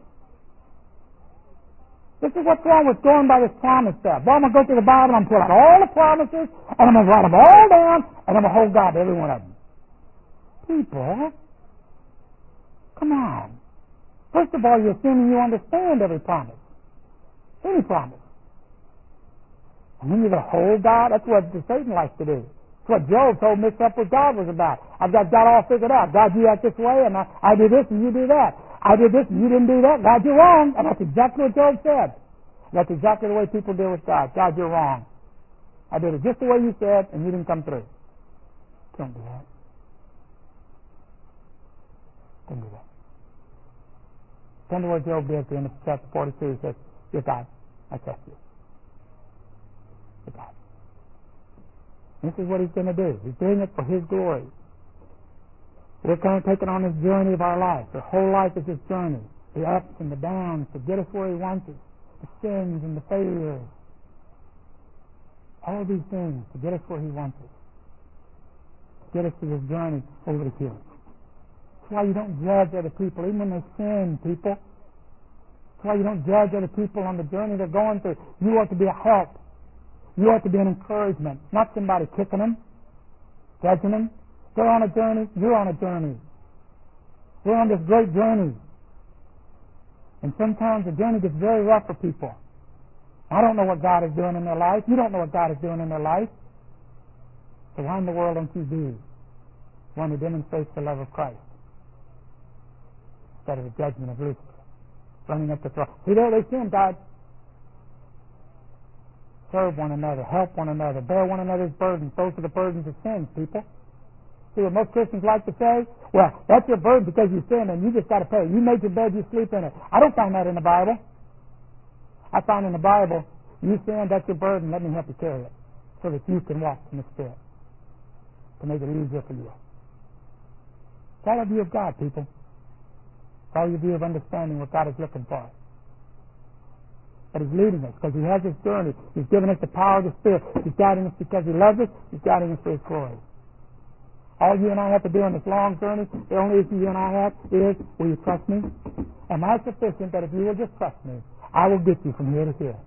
This is what's wrong with going by this promise stuff. Well, I'm going to go through the Bible and I'm going to pull out all the promises and I'm going to write them all down and I'm going to hold God to every one of them. People, come on. First of all, you're assuming you understand every promise. Any promise. And then you're going to hold God. That's what Satan likes to do. That's what Job told mixed up with God was about. I've got God all figured out. God, you act this way and I do this and you do that. I did this and you didn't do that. God, you're wrong. And that's exactly what Job said. That's exactly the way people deal with God. God, you're wrong. I did it just the way you said and you didn't come through. Don't do that. Don't do that. Tell me what Job did at the end of chapter 42. He says, you're God. I trust you. You're God. This is what He's going to do. He's doing it for His glory. We're kind of taking on this journey of our life. The whole life is this journey. The ups and the downs to get us where He wants us. The sins and the failures. All these things to get us where He wants us. To get us to this journey over the hills. That's why you don't judge other people, even when they sin, people. That's why you don't judge other people on the journey they're going through. You ought to be a help. You ought to be an encouragement, not somebody kicking them, judging them. They're on a journey. You're on a journey. We're on this great journey. And sometimes the journey gets very rough for people. I don't know what God is doing in their life. You don't know what God is doing in their life. So why in the world don't you be one who demonstrates the love of Christ instead of the judgment of Lucifer, running up the throne? See, there they sin, God. Serve one another, help one another, bear one another's burdens. Those are the burdens of sin, people. See what most Christians like to say? Well, that's your burden because you sin and you just got to pay. You made your bed, you sleep in it. I don't find that in the Bible. I find in the Bible, you sin, that's your burden, let me help you carry it so that you can walk in the Spirit to make it easier for you. It's all a view of God, people. It's all your view of understanding what God is looking for. But He's leading us because He has this journey. He's given us the power of the Spirit. He's guiding us because He loves us. He's guiding us for His glory. All you and I have to do on this long journey, the only issue you and I have is, will you trust me? Am I sufficient that if you will just trust me, I will get you from here to here?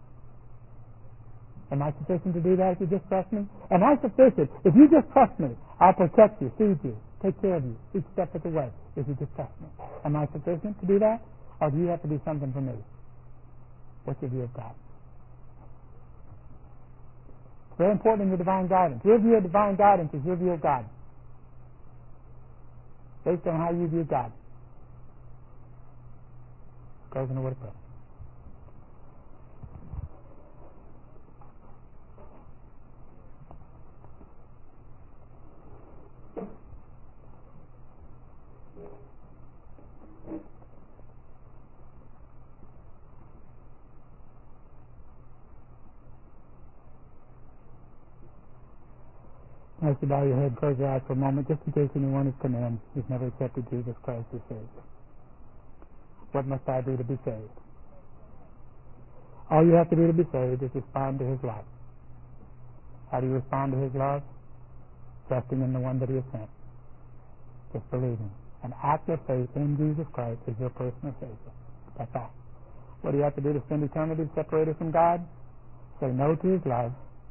Am I sufficient to do that if you just trust me? Am I sufficient? If you just trust me, I'll protect you, feed you, take care of you each step of the way if you just trust me. Am I sufficient to do that? Or do you have to do something for me? What's your view of God? It's very important in your divine guidance. Your view of divine guidance is your view of God, based on how you view God. Goes in the word of prayer. As you bow your head, close your eyes for a moment, just in case anyone has come in who's never accepted Jesus Christ as Savior. What must I do to be saved? All you have to do to be saved is respond to His love. How do you respond to His love? Trusting in the one that He has sent. Just believing. An act of faith in Jesus Christ as your personal Savior. That's all. What do you have to do to spend eternity separated from God? Say no to His love.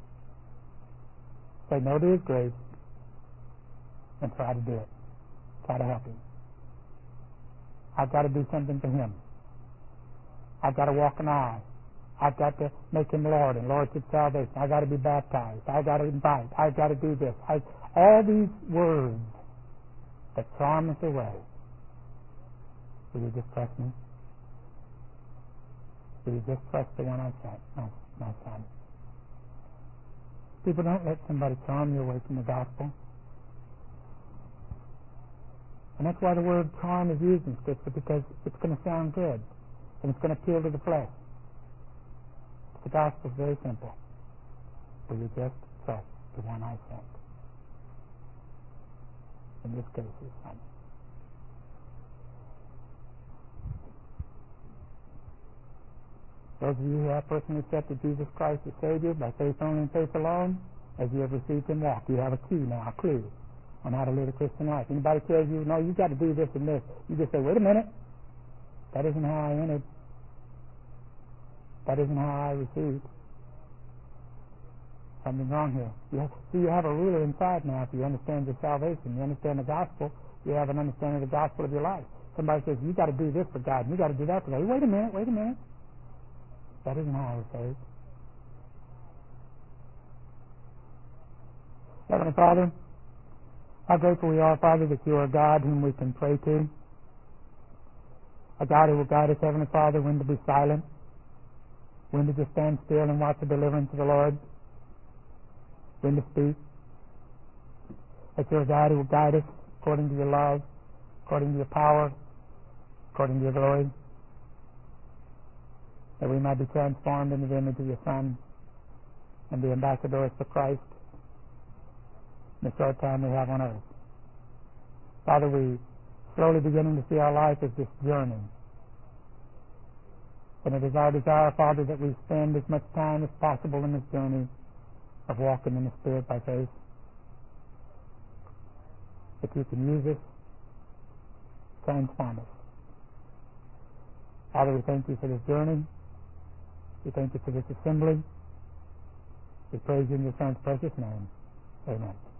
Say no to His grace. And try to do it. Try to help Him. I've got to do something for Him. I've got to walk an aisle. I've got to make Him Lord and Lordship salvation. I've got to be baptized. I've got to invite. I've got to do this. All these words that charm us away. Will you just trust me? Will you just trust the one I sent, my Son? People, don't let somebody charm you away from the gospel. And that's why the word charm is used in Scripture, because it's going to sound good and it's going to appeal to the flesh. The gospel is very simple. Will you just trust the one I sent? In this case, His Son. Those of you who have personally accepted Jesus Christ as Savior by faith only and faith alone, as you have received Him, walk. You have a key now, a clue on how to live a Christian life. Anybody tells you, no, you've got to do this and this, you just say, wait a minute. That isn't how I entered. That isn't how I received. Something's wrong here. You have a ruler inside now. If you understand your salvation, you understand the gospel, you have an understanding of the gospel of your life. Somebody says, you've got to do this for God, and you've got to do that for God. Wait a minute. That isn't how I was saved. Heavenly Father, how grateful we are, Father, that you are a God whom we can pray to. A God who will guide us, Heavenly Father, when to be silent, when to just stand still and watch the deliverance of the Lord, when to speak. That you're a God who will guide us according to your love, according to your power, according to your glory, that we might be transformed into the image of your Son and be ambassadors for Christ in the short time we have on earth. Father, we slowly beginning to see our life as this journey. And it is our desire, Father, that we spend as much time as possible in this journey of walking in the Spirit by faith. That you can use us, transform us. Father, we thank you for this journey. We thank you for this assembly. We praise you in your Son's precious name. Amen.